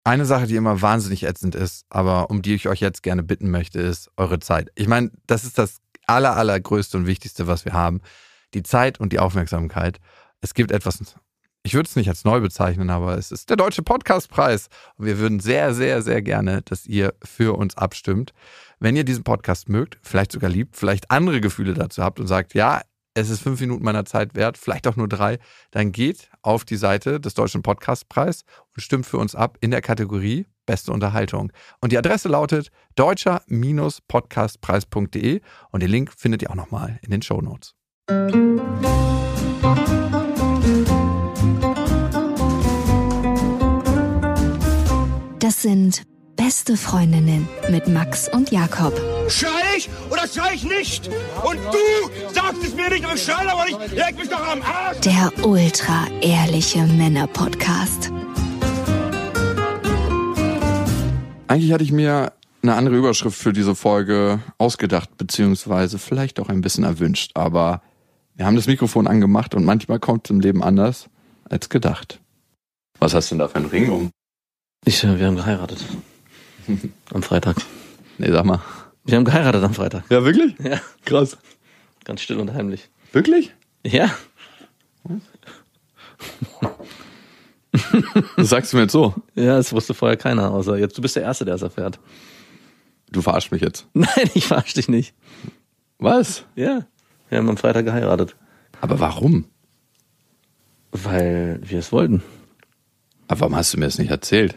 Eine Sache, die immer wahnsinnig ätzend ist, aber um die ich euch jetzt gerne bitten möchte, ist eure Zeit. Ich meine, das ist das allergrößte und Wichtigste, was wir haben. Die Zeit und die Aufmerksamkeit. Es gibt etwas, ich würde es nicht als neu bezeichnen, aber es ist der Deutsche Podcastpreis. Und wir würden sehr, sehr, sehr gerne, dass ihr für uns abstimmt. Wenn ihr diesen Podcast mögt, vielleicht sogar liebt, vielleicht andere Gefühle dazu habt und sagt, ja, es ist 5 Minuten meiner Zeit wert, vielleicht auch nur 3, dann geht auf die Seite des Deutschen Podcastpreis und stimmt für uns ab in der Kategorie Beste Unterhaltung. Und die Adresse lautet deutscher-podcastpreis.de und den Link findet ihr auch nochmal in den Shownotes. Das sind Beste Freundinnen mit Max und Jakob. Schrei ich oder schrei ich nicht? Und du sagst es mir nicht, aber ich schrei aber nicht. Leg mich doch am Arsch. Der ultra-ehrliche Männer-Podcast. Eigentlich hatte ich mir eine andere Überschrift für diese Folge ausgedacht, beziehungsweise vielleicht auch ein bisschen erwünscht. Aber wir haben das Mikrofon angemacht und manchmal kommt es im Leben anders als gedacht. Was hast du denn da für einen Ring um? Wir haben geheiratet. Am Freitag. Nee, sag mal. Wir haben geheiratet am Freitag. Ja, wirklich? Ja. Krass. Ganz still und heimlich. Wirklich? Ja. Das sagst du mir jetzt so? Ja, das wusste vorher keiner, außer jetzt. Du bist der Erste, der es erfährt. Du verarschst mich jetzt. Nein, ich verarsch dich nicht. Was? Ja. Wir haben am Freitag geheiratet. Aber warum? Weil wir es wollten. Aber warum hast du mir das nicht erzählt?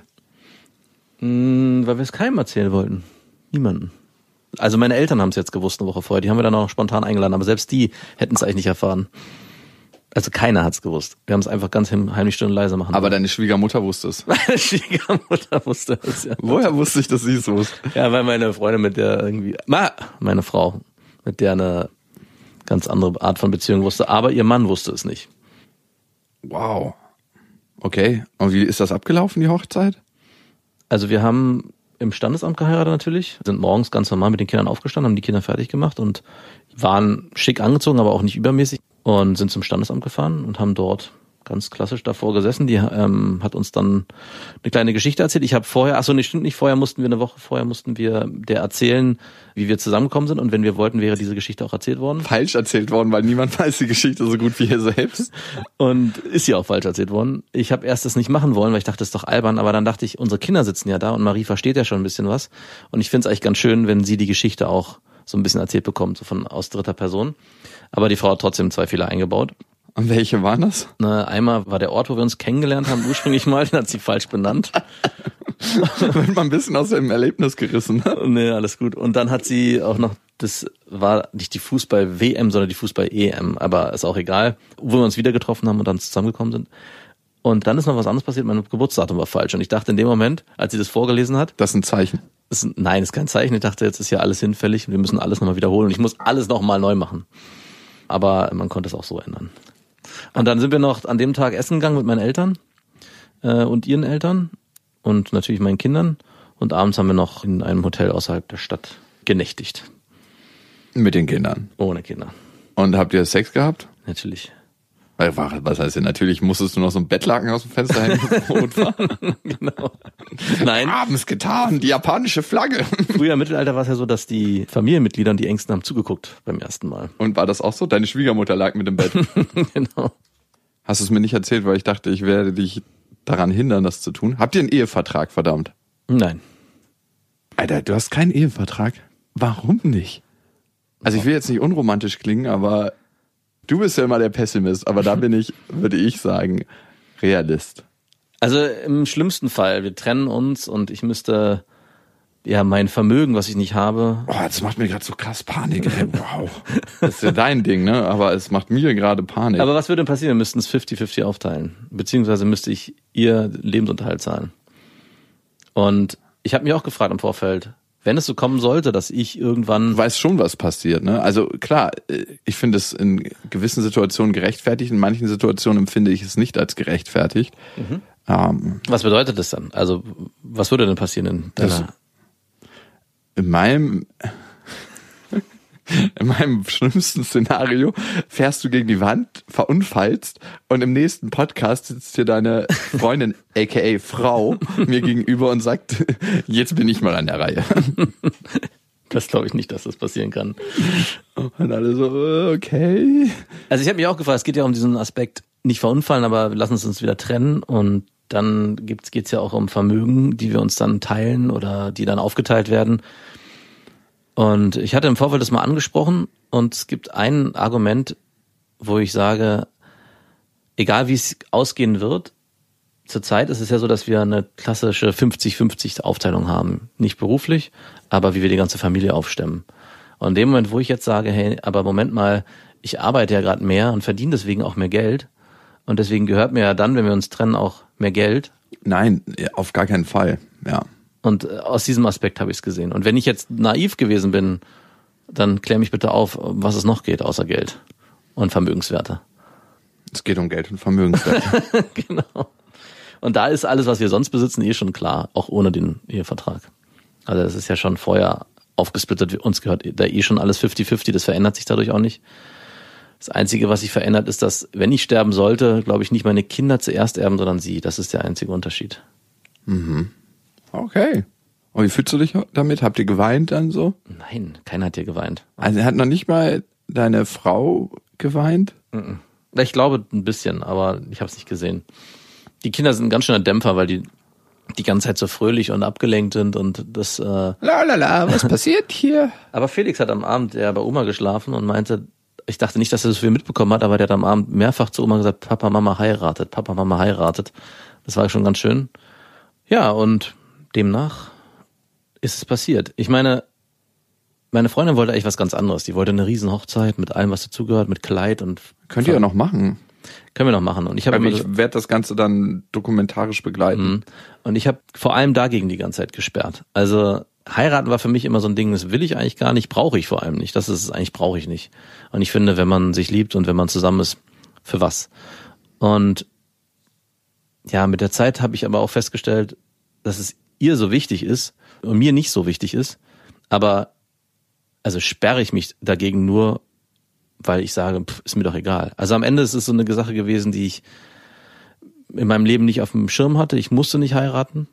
Weil wir es keinem erzählen wollten. Niemanden. Also meine Eltern haben es jetzt gewusst eine Woche vorher. Die haben wir dann auch spontan eingeladen. Aber selbst die hätten es eigentlich nicht erfahren. Also keiner hat es gewusst. Wir haben es einfach ganz heimlich still und leise machen. Aber deine Schwiegermutter wusste es. Meine Schwiegermutter wusste es, ja. Woher wusste ich, dass sie es wusste? Ja, weil meine Freundin mit der irgendwie... Meine Frau, mit der eine ganz andere Art von Beziehung wusste. Aber ihr Mann wusste es nicht. Wow. Okay. Und wie ist das abgelaufen, die Hochzeit? Also wir haben im Standesamt geheiratet natürlich, sind morgens ganz normal mit den Kindern aufgestanden, haben die Kinder fertig gemacht und waren schick angezogen, aber auch nicht übermäßig und sind zum Standesamt gefahren und haben dort ganz klassisch davor gesessen. Die hat uns dann eine kleine Geschichte erzählt. Ich habe vorher, stimmt nicht, eine Woche vorher mussten wir der erzählen, wie wir zusammengekommen sind und wenn wir wollten, wäre diese Geschichte auch erzählt worden. Falsch erzählt worden, weil niemand weiß die Geschichte so gut wie ihr selbst. Und ist sie auch falsch erzählt worden. Ich habe erst das nicht machen wollen, weil ich dachte, das ist doch albern, aber dann dachte ich, unsere Kinder sitzen ja da und Marie versteht ja schon ein bisschen was und ich finde es eigentlich ganz schön, wenn sie die Geschichte auch so ein bisschen erzählt bekommt, so aus dritter Person. Aber die Frau hat trotzdem 2 Fehler eingebaut. Und welche waren das? Einmal war der Ort, wo wir uns kennengelernt haben, ursprünglich mal, den hat sie falsch benannt. Da wird man ein bisschen aus dem Erlebnis gerissen. Ne? Nee, alles gut. Und dann hat sie auch noch, das war nicht die Fußball-WM, sondern die Fußball-EM, aber ist auch egal, wo wir uns wieder getroffen haben und dann zusammengekommen sind. Und dann ist noch was anderes passiert, mein Geburtsdatum war falsch. Und ich dachte in dem Moment, als sie das vorgelesen hat... Das ist ein Zeichen. Nein, das ist kein Zeichen. Ich dachte, jetzt ist ja alles hinfällig und wir müssen alles nochmal wiederholen und ich muss alles nochmal neu machen. Aber man konnte es auch so ändern. Und dann sind wir noch an dem Tag essen gegangen mit meinen Eltern und ihren Eltern und natürlich meinen Kindern. Und abends haben wir noch in einem Hotel außerhalb der Stadt genächtigt. Mit den Kindern? Ohne Kinder. Und habt ihr Sex gehabt? Natürlich. Was heißt denn natürlich? Musstest du noch so ein Bettlaken aus dem Fenster hängen? Genau. Nein. Wir haben es getan, die japanische Flagge. Früher im Mittelalter war es ja so, dass die Familienmitglieder und die Ängsten haben zugeguckt beim ersten Mal. Und war das auch so? Deine Schwiegermutter lag mit im Bett. Genau. Hast du es mir nicht erzählt, weil ich dachte, ich werde dich daran hindern, das zu tun? Habt ihr einen Ehevertrag, verdammt? Nein. Alter, du hast keinen Ehevertrag? Warum nicht? Also ich will jetzt nicht unromantisch klingen, aber du bist ja immer der Pessimist, aber da bin ich, würde ich sagen, Realist. Also im schlimmsten Fall, wir trennen uns und ich müsste mein Vermögen, was ich nicht habe. Oh, das macht mir gerade so krass Panik, ey. Wow. Das ist ja dein Ding, ne? Aber es macht mir gerade Panik. Aber was würde denn passieren? Wir müssten es 50-50 aufteilen. Beziehungsweise müsste ich ihr Lebensunterhalt zahlen. Und ich habe mich auch gefragt im Vorfeld, wenn es so kommen sollte, dass ich irgendwann... Du weißt schon, was passiert, ne? Also klar, ich finde es in gewissen Situationen gerechtfertigt, in manchen Situationen empfinde ich es nicht als gerechtfertigt. Mhm. Was bedeutet das dann? Also was würde denn passieren in deiner... In meinem... In meinem schlimmsten Szenario fährst du gegen die Wand, verunfallst und im nächsten Podcast sitzt dir deine Freundin, aka Frau, mir gegenüber und sagt, jetzt bin ich mal an der Reihe. Das glaube ich nicht, dass das passieren kann. Und alle so, okay. Also ich habe mich auch gefragt, es geht ja um diesen Aspekt, nicht verunfallen, aber wir lassen uns wieder trennen und dann geht's ja auch um Vermögen, die wir uns dann teilen oder die dann aufgeteilt werden. Und ich hatte im Vorfeld das mal angesprochen und es gibt ein Argument, wo ich sage, egal wie es ausgehen wird, zurzeit ist es ja so, dass wir eine klassische 50-50 Aufteilung haben. Nicht beruflich, aber wie wir die ganze Familie aufstemmen. Und in dem Moment, wo ich jetzt sage, hey, aber Moment mal, ich arbeite ja gerade mehr und verdiene deswegen auch mehr Geld und deswegen gehört mir ja dann, wenn wir uns trennen, auch mehr Geld. Nein, auf gar keinen Fall, ja. Und aus diesem Aspekt habe ich es gesehen. Und wenn ich jetzt naiv gewesen bin, dann klär mich bitte auf, was es noch geht, außer Geld und Vermögenswerte. Es geht um Geld und Vermögenswerte. Genau. Und da ist alles, was wir sonst besitzen, schon klar, auch ohne den Ehevertrag. Also das ist ja schon vorher aufgesplittet, uns gehört da schon alles 50-50, das verändert sich dadurch auch nicht. Das Einzige, was sich verändert, ist, dass, wenn ich sterben sollte, glaube ich, nicht meine Kinder zuerst erben, sondern sie. Das ist der einzige Unterschied. Mhm. Okay. Und wie fühlst du dich damit? Habt ihr geweint dann so? Nein, keiner hat hier geweint. Also hat noch nicht mal deine Frau geweint? Ich glaube ein bisschen, aber ich habe es nicht gesehen. Die Kinder sind ein ganz schöner Dämpfer, weil die ganze Zeit so fröhlich und abgelenkt sind und das... Lalala, was passiert hier? Aber Felix hat am Abend ja bei Oma geschlafen und meinte, ich dachte nicht, dass er so viel mitbekommen hat, aber der hat am Abend mehrfach zu Oma gesagt, Papa, Mama heiratet, Papa, Mama heiratet. Das war schon ganz schön. Ja, und demnach ist es passiert. Ich meine Freundin wollte eigentlich was ganz anderes. Die wollte eine riesen Hochzeit mit allem, was dazugehört, mit Kleid und... Könnt ihr ja noch machen. Können wir noch machen. Und ich werde das Ganze dann dokumentarisch begleiten. Und ich habe vor allem dagegen die ganze Zeit gesperrt. Also heiraten war für mich immer so ein Ding, das will ich eigentlich gar nicht, brauche ich vor allem nicht. Das ist es eigentlich, brauche ich nicht. Und ich finde, wenn man sich liebt und wenn man zusammen ist, für was? Und ja, mit der Zeit habe ich aber auch festgestellt, dass es ihr so wichtig ist und mir nicht so wichtig ist. Aber also sperre ich mich dagegen nur, weil ich sage, ist mir doch egal. Also am Ende ist es so eine Sache gewesen, die ich in meinem Leben nicht auf dem Schirm hatte. Ich musste nicht heiraten.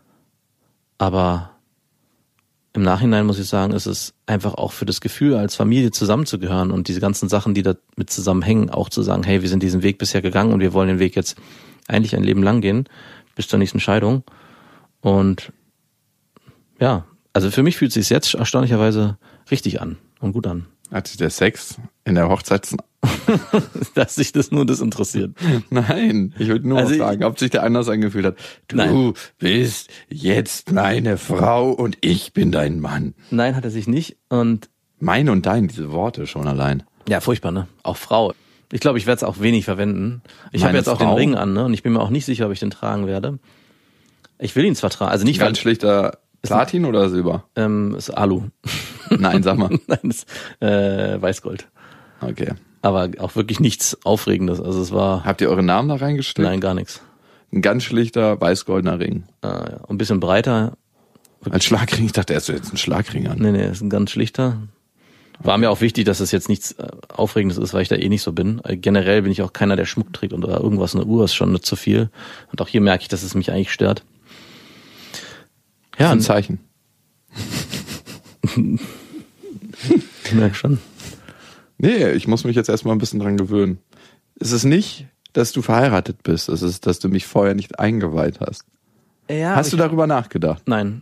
Aber im Nachhinein muss ich sagen, ist es einfach auch für das Gefühl, als Familie zusammenzugehören und diese ganzen Sachen, die damit zusammenhängen, auch zu sagen, hey, wir sind diesen Weg bisher gegangen und wir wollen den Weg jetzt eigentlich ein Leben lang gehen, bis zur nächsten Scheidung. Und ja, also für mich fühlt es sich jetzt erstaunlicherweise richtig an und gut an. Hat sich der Sex in der Hochzeits... Dass sich das interessiert. Nein, ich würde nur fragen, ob sich der anders angefühlt hat. Du bist jetzt meine Frau und ich bin dein Mann. Nein, hat er sich nicht. Und mein und dein, diese Worte schon allein. Ja, furchtbar, ne? Auch Frau. Ich glaube, ich werde es auch wenig verwenden. Ich habe jetzt auch den Ring an, ne? Und ich bin mir auch nicht sicher, ob ich den tragen werde. Ich will ihn zwar tragen, also nicht... Ganz schlichter Platin oder Silber? Ist Alu. Nein, sag mal. Nein, ist Weißgold. Okay. Aber auch wirklich nichts Aufregendes. Also es war... Habt ihr eure Namen da reingesteckt? Nein, gar nichts. Ein ganz schlichter weißgoldener Ring. Ja. Ein bisschen breiter. Als Schlagring? Ich dachte erst, du hättest einen Schlagring an. Nee, ist ein ganz schlichter. War mir auch wichtig, dass es jetzt nichts Aufregendes ist, weil ich da eh nicht so bin. Generell bin ich auch keiner, der Schmuck trägt oder irgendwas. Eine Uhr ist schon nicht zu viel. Und auch hier merke ich, dass es mich eigentlich stört. Ja, ein Zeichen. Ich merke schon. Nee, ich muss mich jetzt erstmal ein bisschen dran gewöhnen. Es ist nicht, dass du verheiratet bist. Es ist, dass du mich vorher nicht eingeweiht hast. Ja, hast du darüber nachgedacht? Nein.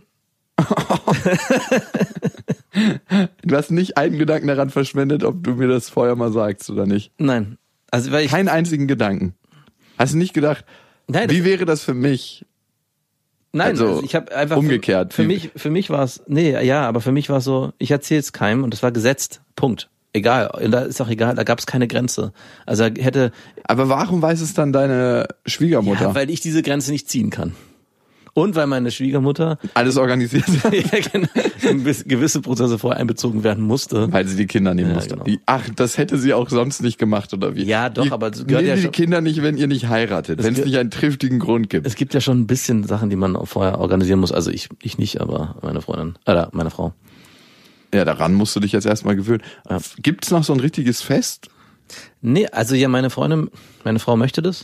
Du hast nicht einen Gedanken daran verschwendet, ob du mir das vorher mal sagst oder nicht? Nein. Also, weil keinen einzigen Gedanken. Hast du nicht gedacht, nein, wie wäre das für mich? Nein, also ich habe einfach umgekehrt. Für mich war es, aber für mich war es so, ich erzähle es keinem und es war gesetzt. Punkt. Egal, da ist auch egal, da gab es keine Grenze. Also hätte. Aber warum weiß es dann deine Schwiegermutter? Ja, weil ich diese Grenze nicht ziehen kann. Und weil meine Schwiegermutter alles organisiert gewisse Prozesse vorher einbezogen werden musste. Weil sie die Kinder nehmen musste. Genau. Ach, das hätte sie auch sonst nicht gemacht, oder wie? Ja, doch, aber es gehört ja schon. Die Kinder nicht, wenn ihr nicht heiratet, wenn es nicht einen triftigen Grund gibt. Es gibt ja schon ein bisschen Sachen, die man vorher organisieren muss. Also ich nicht, aber meine Freundin, oder meine Frau. Ja, daran musst du dich jetzt erstmal gewöhnen. Ja. Gibt's noch so ein richtiges Fest? Nee, also ja, meine Frau möchte das.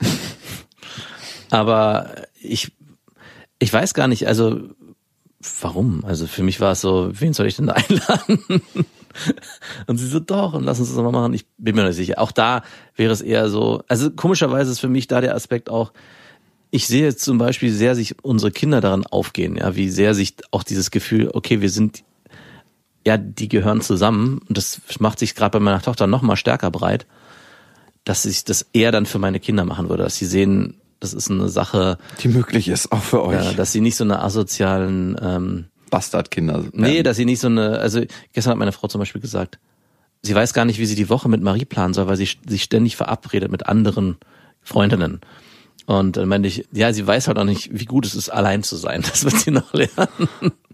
Aber ich weiß gar nicht, also warum? Also für mich war es so, wen soll ich denn da einladen? Und sie so, doch, und lass uns das mal machen. Ich bin mir nicht sicher. Auch da wäre es eher so, also komischerweise ist für mich da der Aspekt auch, ich sehe jetzt zum Beispiel, wie sehr sich unsere Kinder daran aufgehen, ja, wie sehr sich auch dieses Gefühl, okay, wir sind, ja, die gehören zusammen, und das macht sich gerade bei meiner Tochter noch mal stärker breit, dass ich das eher dann für meine Kinder machen würde, dass sie sehen, das ist eine Sache, Die möglich ist, auch für euch. ja, dass sie nicht so eine asozialen, Bastardkinder. nee, dass sie nicht so eine, also gestern hat meine Frau zum Beispiel gesagt, sie weiß gar nicht, wie sie die Woche mit Marie planen soll, weil sie sich ständig verabredet mit anderen Freundinnen. Und dann meinte ich, ja, sie weiß halt auch nicht, wie gut es ist, allein zu sein. Das wird sie noch lernen.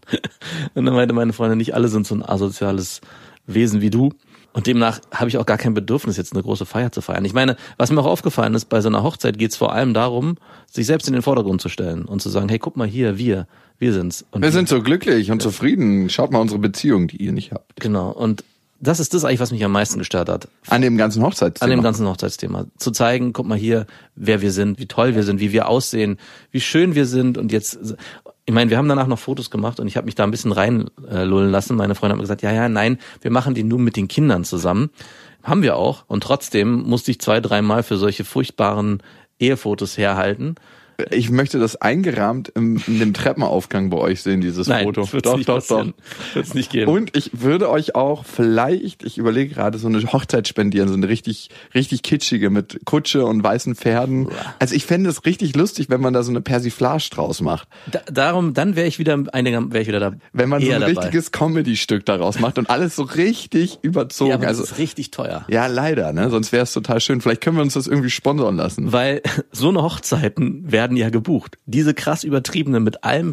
Und dann meinte meine Freundin, nicht alle sind so ein asoziales Wesen wie du. Und demnach habe ich auch gar kein Bedürfnis, jetzt eine große Feier zu feiern. Ich meine, was mir auch aufgefallen ist, bei so einer Hochzeit geht es vor allem darum, sich selbst in den Vordergrund zu stellen und zu sagen, hey, guck mal hier, wir sind's. Und Wir sind so glücklich und zufrieden. Schaut mal unsere Beziehung, die ihr nicht habt. genau. Und das ist das eigentlich, was mich am meisten gestört hat. An dem ganzen Hochzeitsthema. An dem ganzen Hochzeitsthema. Zu zeigen, guck mal hier, wer wir sind, wie toll wir sind, wie wir aussehen, wie schön wir sind. Und jetzt, ich meine, wir haben danach noch Fotos gemacht und ich habe mich da ein bisschen reinlullen lassen. Meine Freundin hat mir gesagt, nein, wir machen die nur mit den Kindern zusammen. Haben wir auch. Und trotzdem musste ich 2-3 Mal für solche furchtbaren Ehefotos herhalten. Ich möchte das eingerahmt in dem Treppenaufgang bei euch sehen, dieses Foto. Das wird's nicht passieren. Wird's nicht geben. Und ich würde euch auch vielleicht, ich überlege gerade, so eine Hochzeit spendieren, so eine richtig kitschige mit Kutsche und weißen Pferden. Also ich fände es richtig lustig, wenn man da so eine Persiflage draus macht. Dann wäre ich wieder da. Wenn man so ein dabei. richtiges Comedy-Stück daraus macht und alles so richtig überzogen. Ja, aber also das ist richtig teuer. ja, leider, ne? Sonst wäre es total schön. Vielleicht können wir uns das irgendwie sponsern lassen. Weil so eine Hochzeiten werden ja gebucht. Diese krass übertriebenen mit allem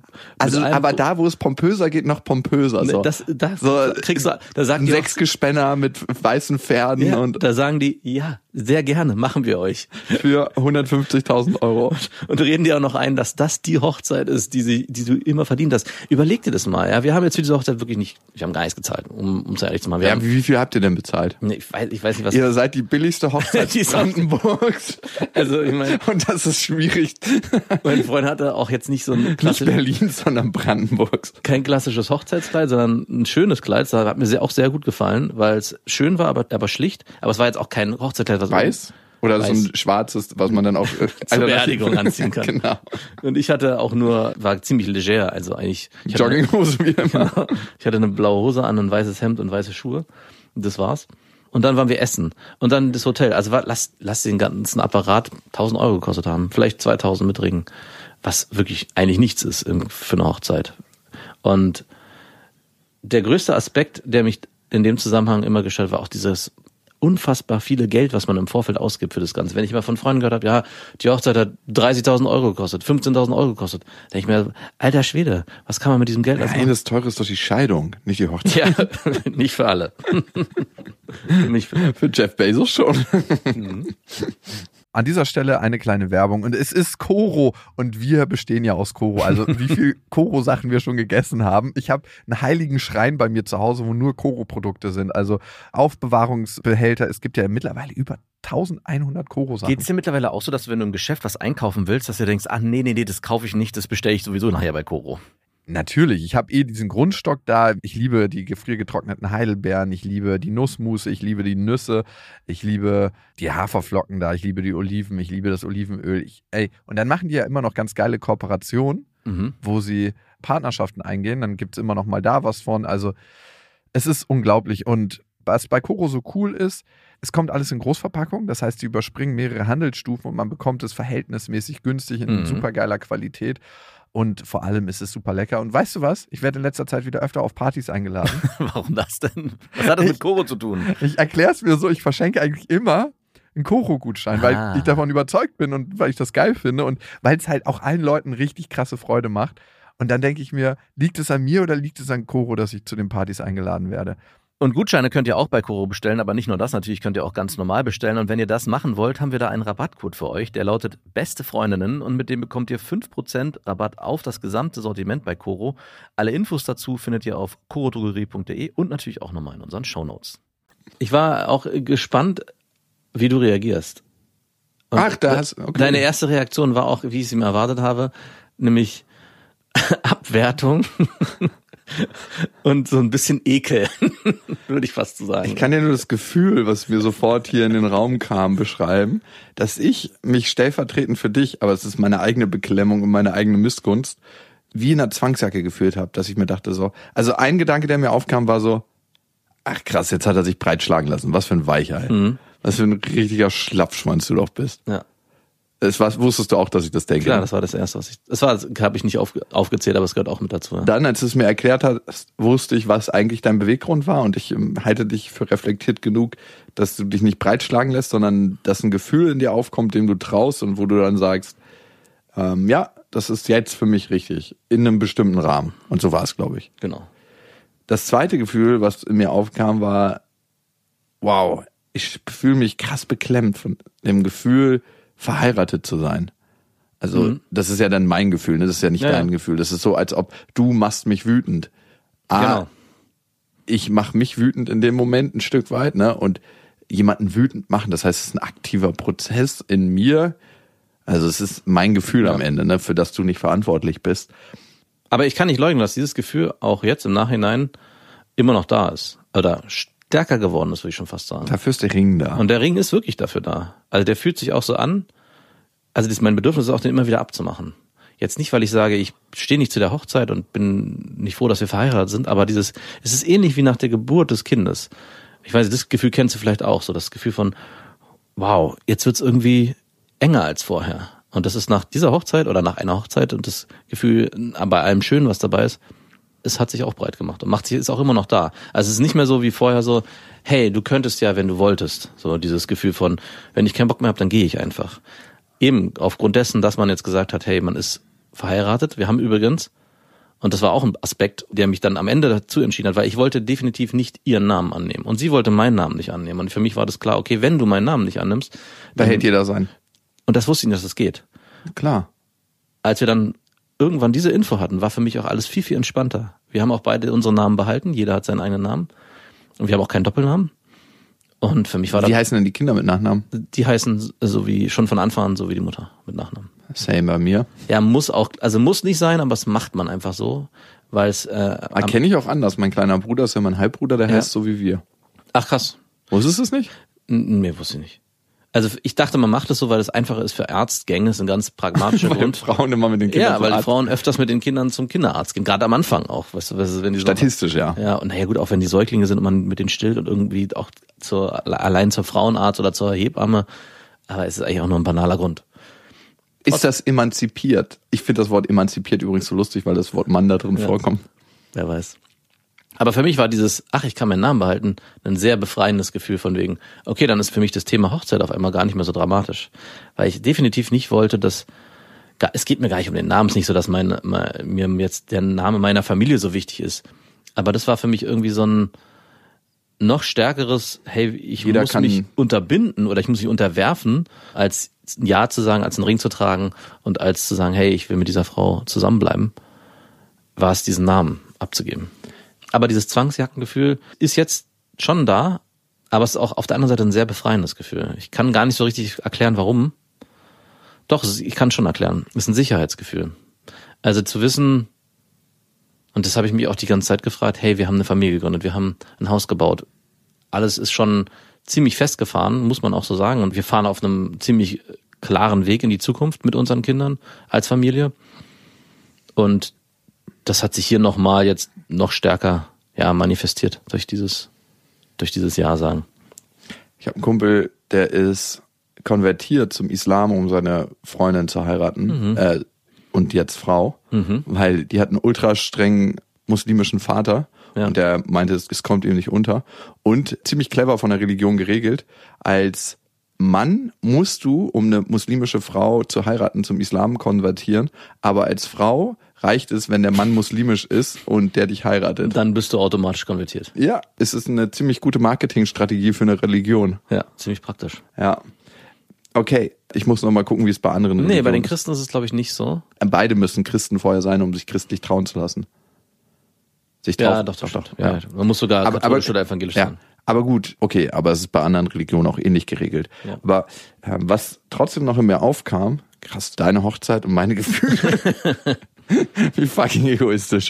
Aber da, wo es pompöser geht, noch pompöser. So. So, kriegst du, da sagen ein die auch, Sechsgespänner mit weißen Pferden ja, und da sagen die, ja, sehr gerne, machen wir euch. für 150.000 Euro. Und reden dir auch noch ein, dass das die Hochzeit ist, die du immer verdient hast. Überleg dir das mal, ja. Wir haben jetzt für diese Hochzeit wirklich nicht, wir haben gar nichts gezahlt, um es ehrlich zu machen. Ja, wie viel habt ihr denn bezahlt? Nee, ich weiß nicht, was. Ihr seid die billigste Hochzeit Die ist auch- Brandenburgs. Also, ich meine, Und das ist schwierig. mein Freund hatte auch jetzt nicht so ein Nicht klassisches, Berlin, sondern Brandenburgs. kein klassisches Hochzeitskleid, sondern ein schönes Kleid. Das hat mir auch sehr gut gefallen, weil es schön war, aber schlicht. Aber es war jetzt auch kein Hochzeitskleid, was Weiß? Oder so ein schwarzes, was man dann auch zur Beerdigung anziehen kann. Genau. Und ich hatte auch war ziemlich leger, also eigentlich. Jogginghose wie immer. Ich hatte eine blaue Hose an, ein weißes Hemd und weiße Schuhe. Und das war's. Und dann waren wir essen. Und dann das Hotel. Also lass den ganzen Apparat 1.000 Euro gekostet haben. Vielleicht 2.000 mit Ringen. Was wirklich eigentlich nichts ist für eine Hochzeit. Und der größte Aspekt, der mich in dem Zusammenhang immer gestört war, auch dieses unfassbar viele Geld, was man im Vorfeld ausgibt für das Ganze. Wenn ich mal von Freunden gehört habe, ja, die Hochzeit hat 30.000 Euro gekostet, 15.000 Euro gekostet, denke ich mir, alter Schwede, was kann man mit diesem Geld alles Nein, machen? das Teure ist doch die Scheidung, nicht die Hochzeit. Ja, nicht für alle. Nicht für Für Jeff Bezos schon. An dieser Stelle eine kleine Werbung. Und es ist Koro und wir bestehen ja aus Koro. Also wie viel Koro-Sachen wir schon gegessen haben. Ich habe einen heiligen Schrein bei mir zu Hause, wo nur Koro-Produkte sind. Also Aufbewahrungsbehälter. Es gibt ja mittlerweile über 1100 Koro-Sachen. Geht's dir mittlerweile auch so, dass du, wenn du im Geschäft was einkaufen willst, dass du denkst, ach nee, das kaufe ich nicht, das bestelle ich sowieso nachher bei Koro? Natürlich, ich habe diesen Grundstock da. Ich liebe die gefriergetrockneten Heidelbeeren, ich liebe die Nussmusse, ich liebe die Nüsse, ich liebe die Haferflocken da, ich liebe die Oliven, ich liebe das Olivenöl. Und dann machen die ja immer noch ganz geile Kooperationen, wo sie Partnerschaften eingehen. Dann gibt es immer noch mal da was von. Also es ist unglaublich. Und was bei Koro so cool ist, es kommt alles in Großverpackung. Das heißt, sie überspringen mehrere Handelsstufen und man bekommt es verhältnismäßig günstig in super geiler Qualität. Und vor allem ist es super lecker. Und weißt du was? Ich werde in letzter Zeit wieder öfter auf Partys eingeladen. Warum das denn? Was hat das mit Koro zu tun? Ich erkläre es mir so, ich verschenke eigentlich immer einen Koro-Gutschein, weil ich davon überzeugt bin und weil ich das geil finde und weil es halt auch allen Leuten richtig krasse Freude macht. Und dann denke ich mir, liegt es an mir oder liegt es an Koro, dass ich zu den Partys eingeladen werde? Und Gutscheine könnt ihr auch bei Koro bestellen, aber nicht nur das, natürlich könnt ihr auch ganz normal bestellen. Und wenn ihr das machen wollt, haben wir da einen Rabattcode für euch, der lautet Beste Freundinnen und mit dem bekommt ihr 5% Rabatt auf das gesamte Sortiment bei Koro. Alle Infos dazu findet ihr auf korodrogerie.de und natürlich auch nochmal in unseren Shownotes. Ich war auch gespannt, wie du reagierst. Und okay. Deine erste Reaktion war auch, wie ich sie mir erwartet habe, nämlich Abwertung. Und so ein bisschen Ekel, würde ich fast so sagen. Ich kann ja nur das Gefühl, was mir sofort hier in den Raum kam, beschreiben, dass ich mich stellvertretend für dich, aber es ist meine eigene Beklemmung und meine eigene Missgunst, wie in einer Zwangsjacke gefühlt habe, dass ich mir dachte so, also ein Gedanke, der mir aufkam, war so, ach krass, jetzt hat er sich breitschlagen lassen, was für ein Weichei. Was für ein richtiger Schlappschwanz du doch bist. Ja. Wusstest du auch, dass ich das denke? Klar, das war das Erste, habe ich nicht aufgezählt, aber es gehört auch mit dazu. Ja. Dann, als du es mir erklärt hast, wusste ich, was eigentlich dein Beweggrund war und ich halte dich für reflektiert genug, dass du dich nicht breitschlagen lässt, sondern dass ein Gefühl in dir aufkommt, dem du traust und wo du dann sagst, ja, das ist jetzt für mich richtig, in einem bestimmten Rahmen. Und so war es, glaube ich. Genau. Das zweite Gefühl, was in mir aufkam, war, wow, ich fühle mich krass beklemmt von dem Gefühl, verheiratet zu sein. Also das ist ja dann mein Gefühl, ne? Das ist ja nicht dein Gefühl. Das ist so, als ob du machst mich wütend. Genau. Ich mache mich wütend in dem Moment ein Stück weit, ne? Und jemanden wütend machen, das heißt, es ist ein aktiver Prozess in mir. Also es ist mein Gefühl am Ende, ne? Für das du nicht verantwortlich bist. Aber ich kann nicht leugnen, dass dieses Gefühl auch jetzt im Nachhinein immer noch da ist. Oder stärker geworden ist, würde ich schon fast sagen. Dafür ist der Ring da. Und der Ring ist wirklich dafür da. Also der fühlt sich auch so an, also das ist mein Bedürfnis, auch den immer wieder abzumachen. Jetzt nicht, weil ich sage, ich stehe nicht zu der Hochzeit und bin nicht froh, dass wir verheiratet sind, aber es ist ähnlich wie nach der Geburt des Kindes. Ich weiß, das Gefühl kennst du vielleicht auch, so das Gefühl von, wow, jetzt wird's irgendwie enger als vorher. Und das ist nach dieser Hochzeit oder nach einer Hochzeit und das Gefühl, bei allem Schönen, was dabei ist, es hat sich auch breit gemacht und ist auch immer noch da. Also es ist nicht mehr so wie vorher so, hey, du könntest ja, wenn du wolltest. So dieses Gefühl von, wenn ich keinen Bock mehr habe, dann gehe ich einfach. Eben aufgrund dessen, dass man jetzt gesagt hat, hey, man ist verheiratet. Wir haben übrigens, und das war auch ein Aspekt, der mich dann am Ende dazu entschieden hat, weil ich wollte definitiv nicht ihren Namen annehmen. Und sie wollte meinen Namen nicht annehmen. Und für mich war das klar, okay, wenn du meinen Namen nicht annimmst, dann hält jeder sein. Und das wusste ich nicht, dass das geht. Klar. Als wir dann irgendwann diese Info hatten, war für mich auch alles viel, viel entspannter. Wir haben auch beide unsere Namen behalten, jeder hat seinen eigenen Namen. Und wir haben auch keinen Doppelnamen. Und für mich war das... Wie heißen denn die Kinder mit Nachnamen? Die heißen so wie, schon von Anfang an, so wie die Mutter mit Nachnamen. Same bei mir. Ja, muss nicht sein, aber es macht man einfach so, weil es... Kenne ich auch anders. Mein kleiner Bruder ist ja mein Halbbruder, der heißt so wie wir. Ach krass. Wusstest du es nicht? Nee, wusste ich nicht. Also ich dachte, man macht es so, weil es einfacher ist für Arztgänge, das ist ein ganz pragmatischer Grund. Weil Frauen immer mit den Kindern Ja, weil die Frauen öfters mit den Kindern zum Kinderarzt gehen, gerade am Anfang auch. Weißt du, wenn die statistisch, so, ja, und naja gut, auch wenn die Säuglinge sind und man mit denen stillt und irgendwie auch allein zur Frauenarzt oder zur Hebamme, aber es ist eigentlich auch nur ein banaler Grund. Ist das emanzipiert? Ich finde das Wort emanzipiert übrigens so lustig, weil das Wort Mann da drin vorkommt. Wer weiß. Aber für mich war dieses, ich kann meinen Namen behalten, ein sehr befreiendes Gefühl von wegen, okay, dann ist für mich das Thema Hochzeit auf einmal gar nicht mehr so dramatisch. Weil ich definitiv nicht wollte, es geht mir gar nicht um den Namen, es ist nicht so, dass mir jetzt der Name meiner Familie so wichtig ist. Aber das war für mich irgendwie so ein noch stärkeres, hey, ich muss mich unterbinden oder ich muss mich unterwerfen, als ein Ja zu sagen, als einen Ring zu tragen und als zu sagen, hey, ich will mit dieser Frau zusammenbleiben, war es diesen Namen abzugeben. Aber dieses Zwangsjackengefühl ist jetzt schon da, aber es ist auch auf der anderen Seite ein sehr befreiendes Gefühl. Ich kann gar nicht so richtig erklären, warum. Doch, ich kann schon erklären. Es ist ein Sicherheitsgefühl. Also zu wissen, und das habe ich mich auch die ganze Zeit gefragt, hey, wir haben eine Familie gegründet, wir haben ein Haus gebaut. Alles ist schon ziemlich festgefahren, muss man auch so sagen. Und wir fahren auf einem ziemlich klaren Weg in die Zukunft mit unseren Kindern als Familie. Und das hat sich hier nochmal jetzt noch stärker manifestiert durch dieses Ja sagen. Ich habe einen Kumpel, der ist konvertiert zum Islam, um seine Freundin zu heiraten und jetzt Frau, weil die hat einen ultra strengen muslimischen Vater und der meinte, es kommt ihm nicht unter und ziemlich clever von der Religion geregelt, als Mann musst du, um eine muslimische Frau zu heiraten, zum Islam konvertieren, aber als Frau reicht es, wenn der Mann muslimisch ist und der dich heiratet. Dann bist du automatisch konvertiert. Ja, es ist eine ziemlich gute Marketingstrategie für eine Religion. Ja, ziemlich praktisch. Ja. Okay, ich muss noch mal gucken, wie es bei anderen Religionen Nee, bei den ist. Christen ist es, glaube ich, nicht so. Beide müssen Christen vorher sein, um sich christlich trauen zu lassen. Sich Ja, taufen. doch. Ja. Man muss sogar katholisch oder evangelisch sein. Aber gut, okay, aber es ist bei anderen Religionen auch ähnlich geregelt. Ja. Aber was trotzdem noch in mir aufkam, krass, deine Hochzeit und meine Gefühle. Wie fucking egoistisch.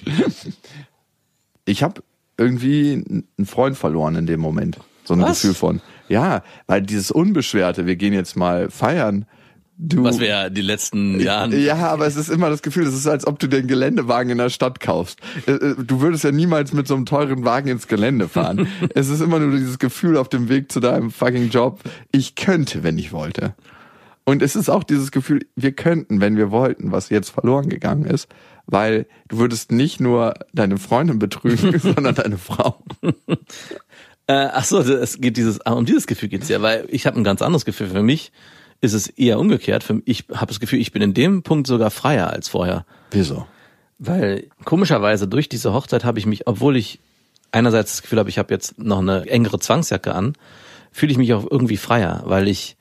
Ich habe irgendwie einen Freund verloren in dem Moment. So ein Was? Gefühl von, ja, weil dieses Unbeschwerte, wir gehen jetzt mal feiern. Was wir ja die letzten Jahren... Ja, aber es ist immer das Gefühl, es ist, als ob du den Geländewagen in der Stadt kaufst. Du würdest ja niemals mit so einem teuren Wagen ins Gelände fahren. Es ist immer nur dieses Gefühl auf dem Weg zu deinem fucking Job, ich könnte, wenn ich wollte. Und es ist auch dieses Gefühl, wir könnten, wenn wir wollten, was jetzt verloren gegangen ist, weil du würdest nicht nur deine Freundin betrügen, sondern deine Frau. Ach so, es geht um dieses Gefühl geht's ja, weil ich habe ein ganz anderes Gefühl. Für mich ist es eher umgekehrt. Ich habe das Gefühl, ich bin in dem Punkt sogar freier als vorher. Wieso? Weil komischerweise durch diese Hochzeit habe ich mich, obwohl ich einerseits das Gefühl habe, ich habe jetzt noch eine engere Zwangsjacke an, fühle ich mich auch irgendwie freier, weil ich,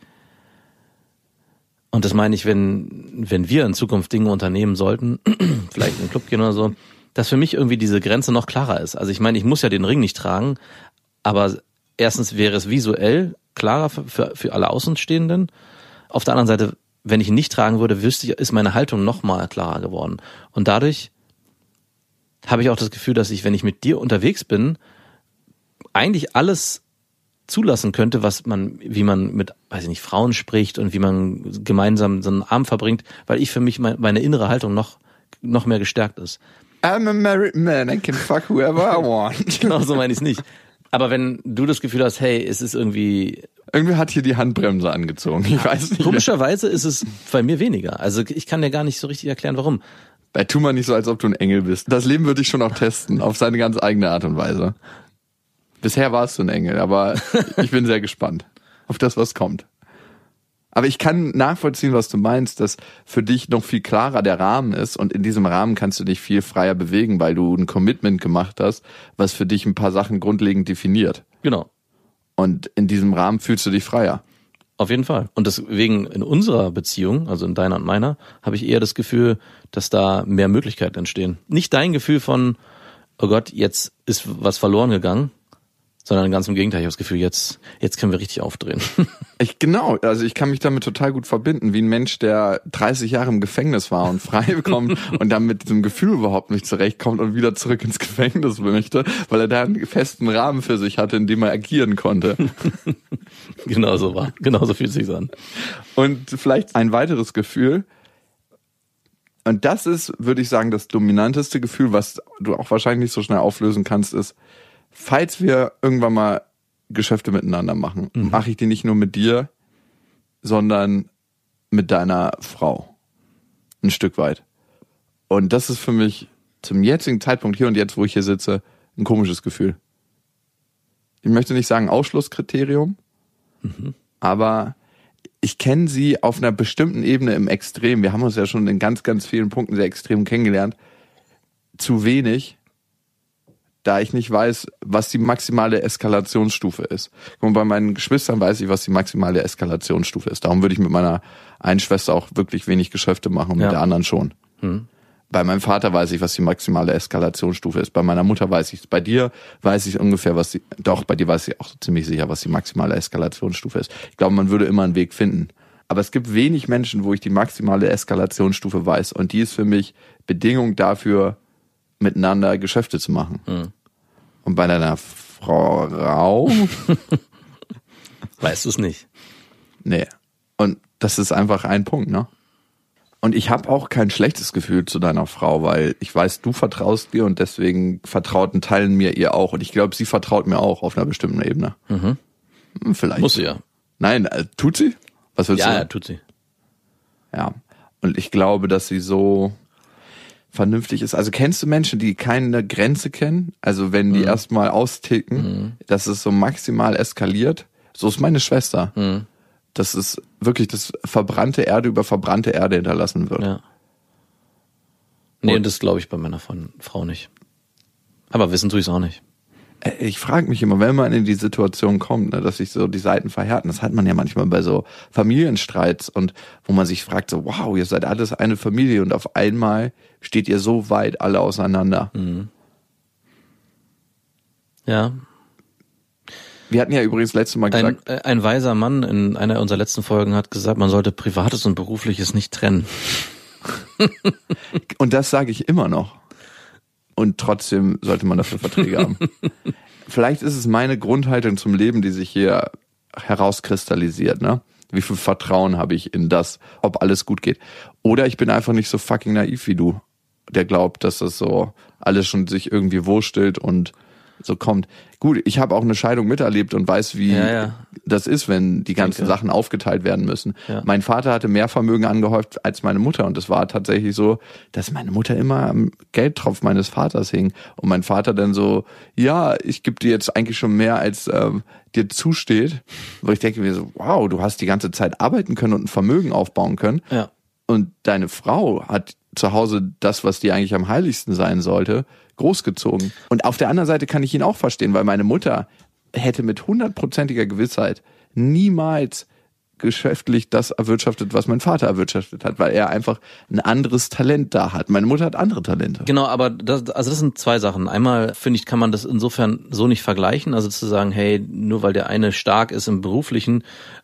und das meine ich, wenn wir in Zukunft Dinge unternehmen sollten, vielleicht in den Club gehen oder so, dass für mich irgendwie diese Grenze noch klarer ist. Also ich meine, ich muss ja den Ring nicht tragen, aber erstens wäre es visuell klarer für alle Außenstehenden. Auf der anderen Seite, wenn ich ihn nicht tragen würde, wüsste ich, ist meine Haltung noch mal klarer geworden. Und dadurch habe ich auch das Gefühl, dass ich, wenn ich mit dir unterwegs bin, eigentlich alles zulassen könnte, wie man mit, weiß ich nicht, Frauen spricht und wie man gemeinsam so einen Abend verbringt, weil ich für mich meine innere Haltung noch mehr gestärkt ist. I'm a married man, I can fuck whoever I want. Genau so meine ich es nicht. Aber wenn du das Gefühl hast, hey, es ist irgendwie... Irgendwie hat hier die Handbremse angezogen, ich weiß nicht. Komischerweise ist es bei mir weniger. Also ich kann dir gar nicht so richtig erklären, warum. Tu mal nicht so, als ob du ein Engel bist. Das Leben würde ich schon auch testen, auf seine ganz eigene Art und Weise. Bisher warst du ein Engel, aber ich bin sehr gespannt auf das, was kommt. Aber ich kann nachvollziehen, was du meinst, dass für dich noch viel klarer der Rahmen ist und in diesem Rahmen kannst du dich viel freier bewegen, weil du ein Commitment gemacht hast, was für dich ein paar Sachen grundlegend definiert. Genau. Und in diesem Rahmen fühlst du dich freier. Auf jeden Fall. Und deswegen in unserer Beziehung, also in deiner und meiner, habe ich eher das Gefühl, dass da mehr Möglichkeiten entstehen. Nicht dein Gefühl von, oh Gott, jetzt ist was verloren gegangen, sondern ganz im Gegenteil, ich habe das Gefühl, jetzt können wir richtig aufdrehen. Ich kann mich damit total gut verbinden, wie ein Mensch, der 30 Jahre im Gefängnis war und frei kommt und dann mit diesem Gefühl überhaupt nicht zurechtkommt und wieder zurück ins Gefängnis möchte, weil er da einen festen Rahmen für sich hatte, in dem er agieren konnte. Genauso fühlt es sich an. Und vielleicht ein weiteres Gefühl, und das ist, würde ich sagen, das dominanteste Gefühl, was du auch wahrscheinlich nicht so schnell auflösen kannst, ist, falls wir irgendwann mal Geschäfte miteinander machen, mache ich die nicht nur mit dir, sondern mit deiner Frau. Ein Stück weit. Und das ist für mich zum jetzigen Zeitpunkt hier und jetzt, wo ich hier sitze, ein komisches Gefühl. Ich möchte nicht sagen Ausschlusskriterium, aber ich kenne sie auf einer bestimmten Ebene im Extrem. Wir haben uns ja schon in ganz, ganz vielen Punkten sehr extrem kennengelernt. Zu wenig, da ich nicht weiß, was die maximale Eskalationsstufe ist. Und bei meinen Geschwistern weiß ich, was die maximale Eskalationsstufe ist. Darum würde ich mit meiner einen Schwester auch wirklich wenig Geschäfte machen und mit der anderen schon. Bei meinem Vater weiß ich, was die maximale Eskalationsstufe ist. Bei meiner Mutter weiß ich es. Bei dir weiß ich ungefähr, bei dir weiß ich auch ziemlich sicher, was die maximale Eskalationsstufe ist. Ich glaube, man würde immer einen Weg finden. Aber es gibt wenig Menschen, wo ich die maximale Eskalationsstufe weiß. Und die ist für mich Bedingung dafür, miteinander Geschäfte zu machen. Und bei deiner Frau weißt du es nicht. Nee. Und das ist einfach ein Punkt, ne? Und ich habe auch kein schlechtes Gefühl zu deiner Frau, weil ich weiß, du vertraust dir und deswegen vertraut ein Teil in mir ihr auch. Und ich glaube, sie vertraut mir auch auf einer bestimmten Ebene. Vielleicht. Muss sie ja. Nein, tut sie? Was willst du? Ja, tut sie. Ja. Und ich glaube, dass sie so vernünftig ist. Also kennst du Menschen, die keine Grenze kennen? Also wenn die erstmal austicken, dass es so maximal eskaliert. So ist meine Schwester. Dass es wirklich das verbrannte Erde über verbrannte Erde hinterlassen wird. Ja. Nee, das glaube ich bei meiner Frau nicht. Aber wissen tue ich es auch nicht. Ich frage mich immer, wenn man in die Situation kommt, ne, dass sich so die Seiten verhärten, das hat man ja manchmal bei so Familienstreits und wo man sich fragt, so wow, ihr seid alles eine Familie und auf einmal steht ihr so weit alle auseinander. Mhm. Ja. Wir hatten ja übrigens letztes Mal gesagt... Ein weiser Mann in einer unserer letzten Folgen hat gesagt, man sollte Privates und Berufliches nicht trennen. Und das sage ich immer noch. Und trotzdem sollte man dafür Verträge haben. Vielleicht ist es meine Grundhaltung zum Leben, die sich hier herauskristallisiert, ne? Wie viel Vertrauen habe ich in das, ob alles gut geht. Oder ich bin einfach nicht so fucking naiv wie du, der glaubt, dass das so alles schon sich irgendwie wurstelt und so kommt. Gut, ich habe auch eine Scheidung miterlebt und weiß, wie das ist, wenn die ganzen Sachen aufgeteilt werden müssen. Ja. Mein Vater hatte mehr Vermögen angehäuft als meine Mutter und es war tatsächlich so, dass meine Mutter immer am Geldtropf meines Vaters hing und mein Vater dann so, ja, ich gebe dir jetzt eigentlich schon mehr, als dir zusteht. Wo ich denke mir so, wow, du hast die ganze Zeit arbeiten können und ein Vermögen aufbauen können. Ja. Und deine Frau hat zu Hause das, was dir eigentlich am heiligsten sein sollte, großgezogen. Und auf der anderen Seite kann ich ihn auch verstehen, weil meine Mutter hätte mit 100%iger Gewissheit niemals geschäftlich das erwirtschaftet, was mein Vater erwirtschaftet hat, weil er einfach ein anderes Talent da hat. Meine Mutter hat andere Talente. Genau, aber das sind zwei Sachen. Einmal, finde ich, kann man das insofern so nicht vergleichen, also zu sagen, hey, nur weil der eine stark ist im Beruflichen,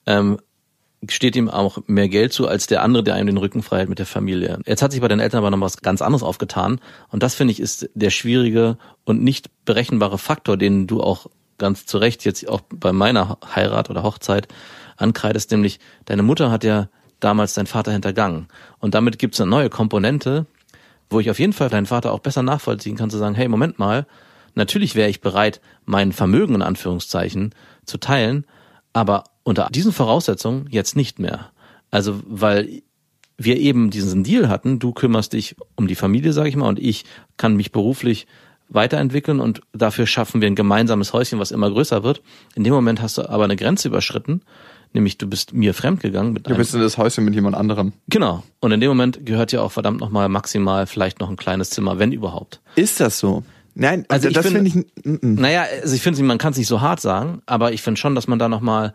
steht ihm auch mehr Geld zu, als der andere, der einem den Rücken frei hält mit der Familie. Jetzt hat sich bei den Eltern aber noch was ganz anderes aufgetan. Und das, finde ich, ist der schwierige und nicht berechenbare Faktor, den du auch ganz zu Recht jetzt auch bei meiner Heirat oder Hochzeit ankreidest, nämlich deine Mutter hat ja damals deinen Vater hintergangen. Und damit gibt es eine neue Komponente, wo ich auf jeden Fall deinen Vater auch besser nachvollziehen kann, zu sagen, hey, Moment mal, natürlich wäre ich bereit, mein Vermögen in Anführungszeichen zu teilen, aber unter diesen Voraussetzungen jetzt nicht mehr. Also, weil wir eben diesen Deal hatten, du kümmerst dich um die Familie, sage ich mal, und ich kann mich beruflich weiterentwickeln und dafür schaffen wir ein gemeinsames Häuschen, was immer größer wird. In dem Moment hast du aber eine Grenze überschritten, nämlich du bist mir fremdgegangen. Du bist in das Häuschen mit jemand anderem. Genau. Und in dem Moment gehört ja auch verdammt nochmal maximal vielleicht noch ein kleines Zimmer, wenn überhaupt. Ist das so? Nein, also das finde ich... Naja, also ich finde, man kann es nicht so hart sagen, aber ich finde schon, dass man da nochmal...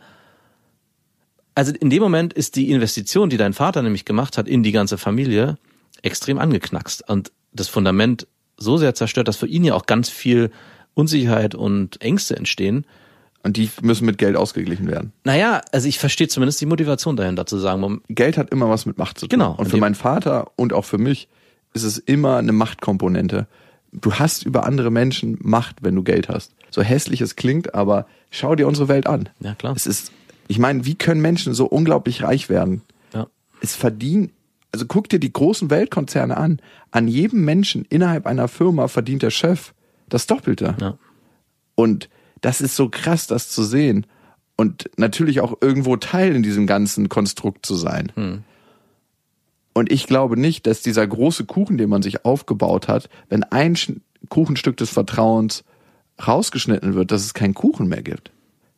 Also in dem Moment ist die Investition, die dein Vater nämlich gemacht hat in die ganze Familie, extrem angeknackst und das Fundament so sehr zerstört, dass für ihn ja auch ganz viel Unsicherheit und Ängste entstehen. Und die müssen mit Geld ausgeglichen werden. Naja, also ich verstehe zumindest die Motivation dahinter zu sagen. Geld hat immer was mit Macht zu tun. Genau. Und für meinen Vater und auch für mich ist es immer eine Machtkomponente. Du hast über andere Menschen Macht, wenn du Geld hast. So hässlich es klingt, aber schau dir unsere Welt an. Ja, klar. Es ist, ich meine, wie können Menschen so unglaublich reich werden? Ja. Es verdienen, also guck dir die großen Weltkonzerne an. An jedem Menschen innerhalb einer Firma verdient der Chef das Doppelte. Ja. Und das ist so krass, das zu sehen. Und natürlich auch irgendwo Teil in diesem ganzen Konstrukt zu sein. Und ich glaube nicht, dass dieser große Kuchen, den man sich aufgebaut hat, wenn ein Kuchenstück des Vertrauens rausgeschnitten wird, dass es keinen Kuchen mehr gibt.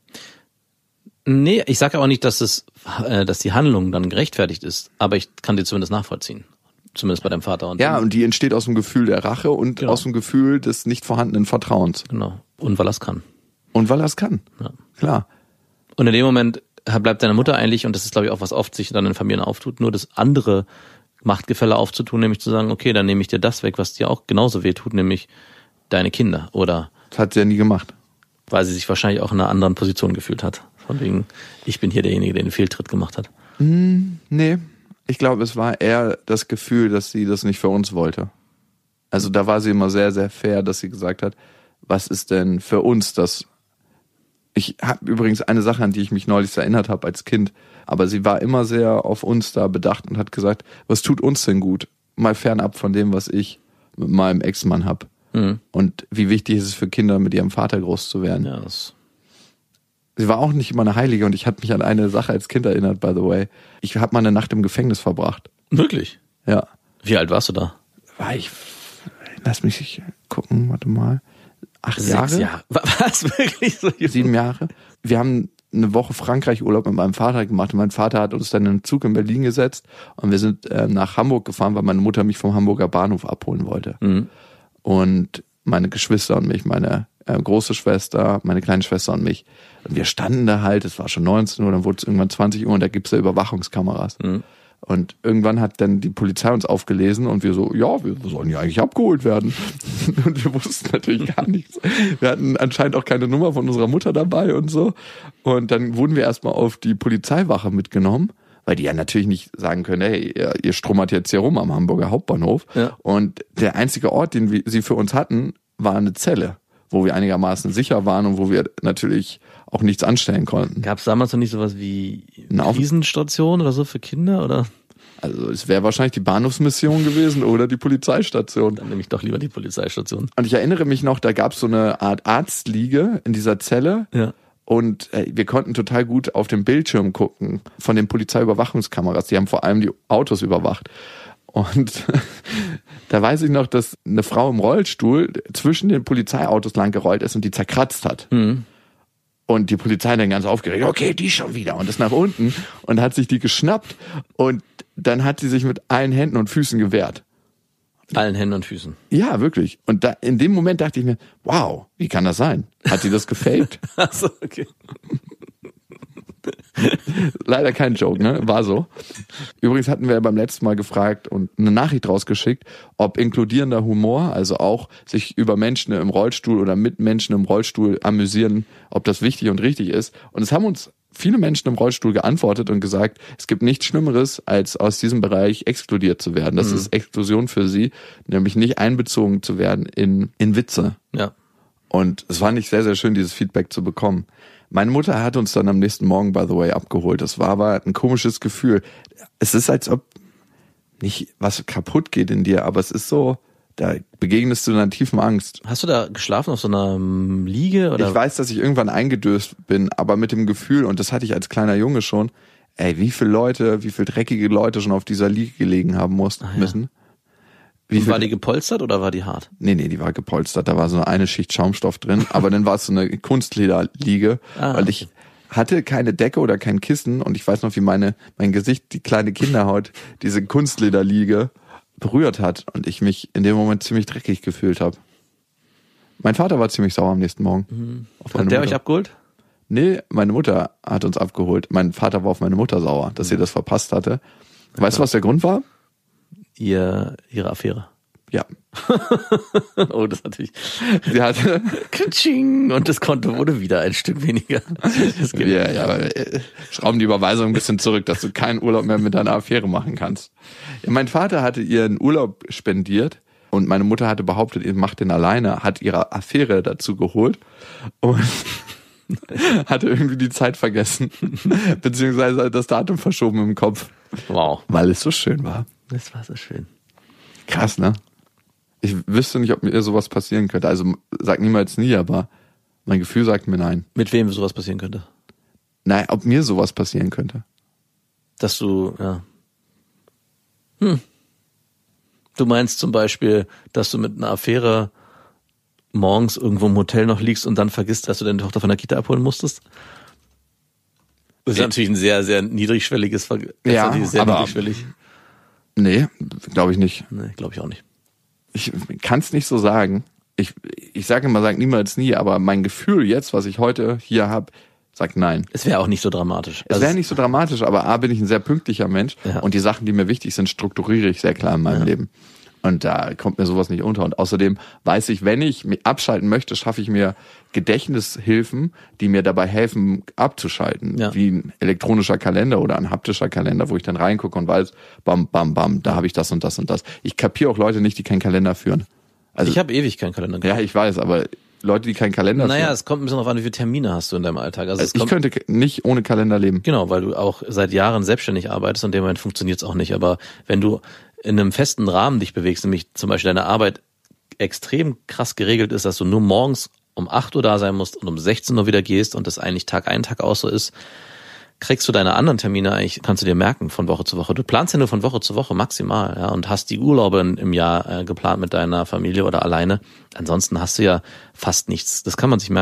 Nee, ich sage auch nicht, dass die Handlung dann gerechtfertigt ist, aber ich kann dir zumindest nachvollziehen. Zumindest bei deinem Vater. Und ja, und die entsteht aus dem Gefühl der Rache und aus dem Gefühl des nicht vorhandenen Vertrauens. Genau. Und weil er es kann. Und weil er es kann. Ja. Klar. Und in dem Moment bleibt deine Mutter eigentlich, und das ist, glaube ich, auch was oft sich dann in Familien auftut, nur das andere Machtgefälle aufzutun, nämlich zu sagen, okay, dann nehme ich dir das weg, was dir auch genauso weh tut, nämlich deine Kinder. Oder das hat sie ja nie gemacht. Weil sie sich wahrscheinlich auch in einer anderen Position gefühlt hat. Von wegen, ich bin hier derjenige, der den Fehltritt gemacht hat. Nee, ich glaube, es war eher das Gefühl, dass sie das nicht für uns wollte. Also da war sie immer sehr, sehr fair, dass sie gesagt hat, was ist denn für uns das? Ich habe übrigens eine Sache, an die ich mich neulich erinnert habe als Kind, aber sie war immer sehr auf uns da bedacht und hat gesagt, was tut uns denn gut? Mal fernab von dem, was ich mit meinem Ex-Mann habe. Und wie wichtig ist es für Kinder, mit ihrem Vater groß zu werden. Ja, sie war auch nicht immer eine Heilige und ich hatte mich an eine Sache als Kind erinnert, by the way. Ich habe mal eine Nacht im Gefängnis verbracht. Wirklich? Ja. Wie alt warst du da? War ich, lass mich gucken, warte mal. 8 Jahre? 6 Jahre. Was? Wirklich so? 7 Jahre. Wir haben eine Woche Frankreich-Urlaub mit meinem Vater gemacht und mein Vater hat uns dann in einen Zug in Berlin gesetzt und wir sind nach Hamburg gefahren, weil meine Mutter mich vom Hamburger Bahnhof abholen wollte. Und meine Geschwister und mich, meine große Schwester, meine kleine Schwester und mich. Und wir standen da halt, es war schon 19 Uhr, dann wurde es irgendwann 20 Uhr und da gibt's ja Überwachungskameras. Und irgendwann hat dann die Polizei uns aufgelesen und wir so, ja, wir sollen ja eigentlich abgeholt werden. Und wir wussten natürlich gar nichts. Wir hatten anscheinend auch keine Nummer von unserer Mutter dabei und so. Und dann wurden wir erstmal auf die Polizeiwache mitgenommen, weil die ja natürlich nicht sagen können, hey, ihr strummert jetzt hier rum am Hamburger Hauptbahnhof. Ja. Und der einzige Ort, den sie für uns hatten, war eine Zelle, wo wir einigermaßen sicher waren und wo wir natürlich auch nichts anstellen konnten. Gab es damals noch nicht sowas wie Krisenstation oder so für Kinder, oder? Also es wäre wahrscheinlich die Bahnhofsmission gewesen oder die Polizeistation. Dann nehme ich doch lieber die Polizeistation. Und ich erinnere mich noch, da gab es so eine Art Arztliege in dieser Zelle. Ja. Und wir konnten total gut auf dem Bildschirm gucken von den Polizeiüberwachungskameras. Die haben vor allem die Autos überwacht. Und da weiß ich noch, dass eine Frau im Rollstuhl zwischen den Polizeiautos lang gerollt ist und die zerkratzt hat. Und die Polizei dann ganz aufgeregt, okay, die schon wieder. Und ist nach unten und hat sich die geschnappt. Und dann hat sie sich mit allen Händen und Füßen gewehrt. Allen Händen und Füßen? Ja, wirklich. Und da, in dem Moment dachte ich mir, wow, wie kann das sein? Hat sie das gefaked? Ach so, okay. Leider kein Joke, ne? War so. Übrigens hatten wir beim letzten Mal gefragt und eine Nachricht rausgeschickt, ob inkludierender Humor, also auch sich über Menschen im Rollstuhl oder mit Menschen im Rollstuhl amüsieren, ob das wichtig und richtig ist. Und es haben uns viele Menschen im Rollstuhl geantwortet und gesagt, es gibt nichts Schlimmeres, als aus diesem Bereich exkludiert zu werden. Das ist Exklusion für sie, nämlich nicht einbezogen zu werden in Witze. Ja. Und es war nicht sehr, sehr schön, dieses Feedback zu bekommen. Meine Mutter hat uns dann am nächsten Morgen, by the way, abgeholt. Das war aber ein komisches Gefühl. Es ist, als ob nicht was kaputt geht in dir, aber es ist so, da begegnest du einer tiefen Angst. Hast du da geschlafen auf so einer Liege? Oder? Ich weiß, dass ich irgendwann eingedöst bin, aber mit dem Gefühl, und das hatte ich als kleiner Junge schon, wie viele dreckige Leute schon auf dieser Liege gelegen haben müssen. War die gepolstert oder war die hart? Nee, die war gepolstert. Da war so eine Schicht Schaumstoff drin, aber dann war es so eine Kunstlederliege, weil ich hatte keine Decke oder kein Kissen und ich weiß noch, wie mein Gesicht, die kleine Kinderhaut, diese Kunstlederliege berührt hat und ich mich in dem Moment ziemlich dreckig gefühlt habe. Mein Vater war ziemlich sauer am nächsten Morgen. Hat der euch abgeholt? Nee, meine Mutter hat uns abgeholt. Mein Vater war auf meine Mutter sauer, dass sie das verpasst hatte. Weißt du, was der Grund war? Ihre Affäre. Ja. Oh, das natürlich. Sie hatte Katsching, und das Konto wurde wieder ein Stück weniger. Ja, aber schrauben die Überweisung ein bisschen zurück, dass du keinen Urlaub mehr mit deiner Affäre machen kannst. Ja, mein Vater hatte ihr einen Urlaub spendiert und meine Mutter hatte behauptet, ihr macht den alleine, hat ihre Affäre dazu geholt und hatte irgendwie die Zeit vergessen, beziehungsweise das Datum verschoben im Kopf. Wow. Weil es so schön war. Das war so schön. Krass, ne? Ich wüsste nicht, ob mir sowas passieren könnte. Also sag niemals nie, aber mein Gefühl sagt mir nein. Mit wem sowas passieren könnte? Nein, ob mir sowas passieren könnte. Dass du, ja. Du meinst zum Beispiel, dass du mit einer Affäre morgens irgendwo im Hotel noch liegst und dann vergisst, dass du deine Tochter von der Kita abholen musstest? Das ist natürlich ein sehr, sehr niedrigschwelliges Ja, sehr aber niedrigschwellig. Nee, glaube ich nicht. Nee, glaube ich auch nicht. Ich kann es nicht so sagen. Ich sage immer, sag niemals nie, aber mein Gefühl jetzt, was ich heute hier habe, sagt nein. Es wäre auch nicht so dramatisch. Es wäre nicht so dramatisch, aber A, bin ich ein sehr pünktlicher Mensch und die Sachen, die mir wichtig sind, strukturiere ich sehr klar in meinem Leben. Und da kommt mir sowas nicht unter. Und außerdem weiß ich, wenn ich mich abschalten möchte, schaffe ich mir Gedächtnishilfen, die mir dabei helfen, abzuschalten. Ja. Wie ein elektronischer Kalender oder ein haptischer Kalender, wo ich dann reingucke und weiß, bam, bam, bam, da habe ich das und das und das. Ich kapiere auch Leute nicht, die keinen Kalender führen. Also, ich habe ewig keinen Kalender gehabt. Ja, ich weiß, aber Leute, die keinen Kalender führen. Naja, es kommt ein bisschen darauf an, wie viele Termine hast du in deinem Alltag. Also ich könnte nicht ohne Kalender leben. Genau, weil du auch seit Jahren selbstständig arbeitest und in dem Moment funktioniert es auch nicht. Aber wenn du in einem festen Rahmen dich bewegst, nämlich zum Beispiel deine Arbeit extrem krass geregelt ist, dass du nur morgens um 8 Uhr da sein musst und um 16 Uhr wieder gehst und das eigentlich Tag ein, Tag aus so ist, kriegst du deine anderen Termine eigentlich, kannst du dir merken von Woche zu Woche. Du planst ja nur von Woche zu Woche maximal, ja, und hast die Urlaube im Jahr geplant mit deiner Familie oder alleine. Ansonsten hast du ja fast nichts. Das kann man sich merken.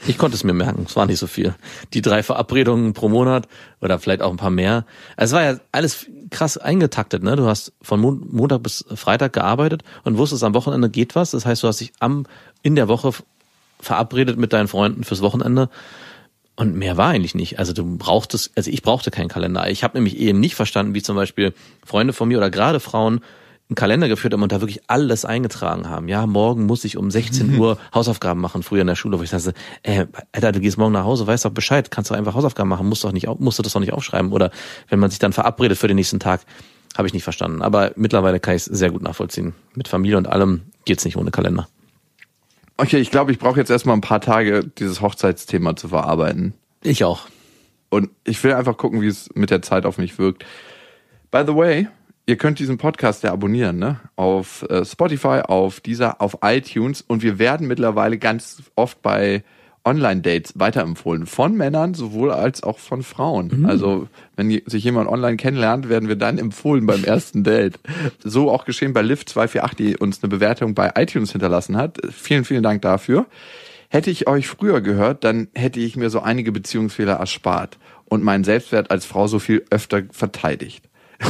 Ich konnte es mir merken, es war nicht so viel. Die 3 Verabredungen pro Monat oder vielleicht auch ein paar mehr. Es war ja alles krass eingetaktet, ne? Du hast von Montag bis Freitag gearbeitet und wusstest, am Wochenende geht was. Das heißt, du hast dich in der Woche verabredet mit deinen Freunden fürs Wochenende. Und mehr war eigentlich nicht. Also ich brauchte keinen Kalender. Ich habe nämlich eben nicht verstanden, wie zum Beispiel Freunde von mir oder gerade Frauen einen Kalender geführt haben und da wirklich alles eingetragen haben. Ja, morgen muss ich um 16 Uhr Hausaufgaben machen, früher in der Schule, wo ich dachte, Alter, du gehst morgen nach Hause, weißt doch Bescheid, kannst doch einfach Hausaufgaben machen, musst du das doch nicht aufschreiben. Oder wenn man sich dann verabredet für den nächsten Tag, habe ich nicht verstanden. Aber mittlerweile kann ich es sehr gut nachvollziehen. Mit Familie und allem geht's nicht ohne Kalender. Okay, ich glaube, ich brauche jetzt erstmal ein paar Tage, dieses Hochzeitsthema zu verarbeiten. Ich auch. Und ich will einfach gucken, wie es mit der Zeit auf mich wirkt. By the way, ihr könnt diesen Podcast ja abonnieren, ne? Auf Spotify, auf Deezer, auf iTunes. Und wir werden mittlerweile ganz oft bei Online-Dates weiterempfohlen. Von Männern sowohl als auch von Frauen. Also wenn sich jemand online kennenlernt, werden wir dann empfohlen beim ersten Date. So auch geschehen bei Liv248, die uns eine Bewertung bei iTunes hinterlassen hat. Vielen, vielen Dank dafür. Hätte ich euch früher gehört, dann hätte ich mir so einige Beziehungsfehler erspart und meinen Selbstwert als Frau so viel öfter verteidigt.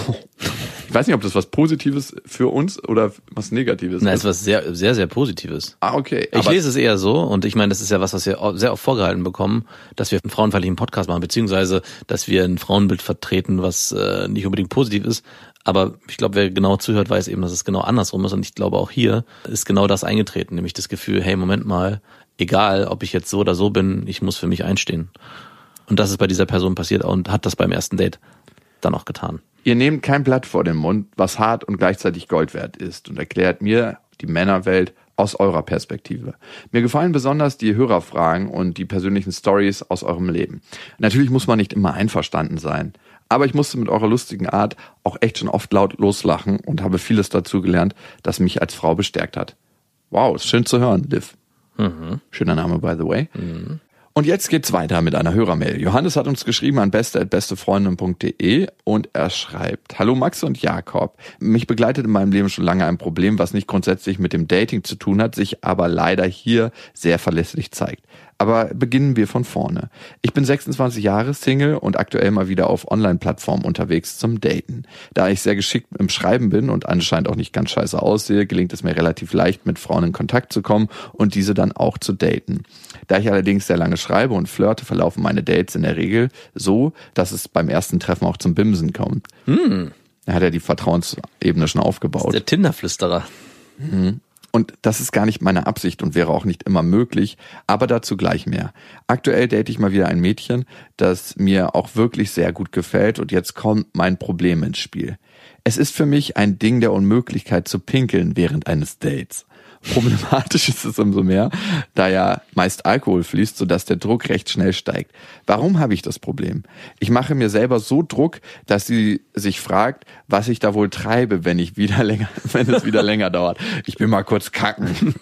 Ich weiß nicht, ob das was Positives für uns oder was Negatives ist. Es ist was sehr, sehr, sehr Positives. Ah, okay. Ich lese es eher so und ich meine, das ist ja was wir sehr oft vorgehalten bekommen, dass wir einen frauenfeindlichen Podcast machen, beziehungsweise, dass wir ein Frauenbild vertreten, was nicht unbedingt positiv ist. Aber ich glaube, wer genau zuhört, weiß eben, dass es genau andersrum ist. Und ich glaube, auch hier ist genau das eingetreten, nämlich das Gefühl, hey, Moment mal, egal, ob ich jetzt so oder so bin, ich muss für mich einstehen. Und das ist bei dieser Person passiert und hat das beim ersten Date dann auch getan. Ihr nehmt kein Blatt vor den Mund, was hart und gleichzeitig Gold wert ist und erklärt mir die Männerwelt aus eurer Perspektive. Mir gefallen besonders die Hörerfragen und die persönlichen Stories aus eurem Leben. Natürlich muss man nicht immer einverstanden sein, aber ich musste mit eurer lustigen Art auch echt schon oft laut loslachen und habe vieles dazu gelernt, das mich als Frau bestärkt hat. Wow, ist schön zu hören, Liv. Schöner Name, by the way. Und jetzt geht's weiter mit einer Hörermail. Johannes hat uns geschrieben an beste@bestefreundin.de und er schreibt: Hallo Max und Jakob. Mich begleitet in meinem Leben schon lange ein Problem, was nicht grundsätzlich mit dem Dating zu tun hat, sich aber leider hier sehr verlässlich zeigt. Aber beginnen wir von vorne. Ich bin 26 Jahre Single und aktuell mal wieder auf Online-Plattformen unterwegs zum Daten. Da ich sehr geschickt im Schreiben bin und anscheinend auch nicht ganz scheiße aussehe, gelingt es mir relativ leicht, mit Frauen in Kontakt zu kommen und diese dann auch zu daten. Da ich allerdings sehr lange schreibe und flirte, verlaufen meine Dates in der Regel so, dass es beim ersten Treffen auch zum Bimsen kommt. Da hat er die Vertrauensebene schon aufgebaut. Das ist der Tinderflüsterer. Und das ist gar nicht meine Absicht und wäre auch nicht immer möglich, aber dazu gleich mehr. Aktuell date ich mal wieder ein Mädchen, das mir auch wirklich sehr gut gefällt und jetzt kommt mein Problem ins Spiel. Es ist für mich ein Ding der Unmöglichkeit zu pinkeln während eines Dates. Problematisch ist es umso mehr, da ja meist Alkohol fließt, sodass der Druck recht schnell steigt. Warum habe ich das Problem? Ich mache mir selber so Druck, dass sie sich fragt, was ich da wohl treibe, wenn es wieder länger dauert. Ich bin mal kurz kacken.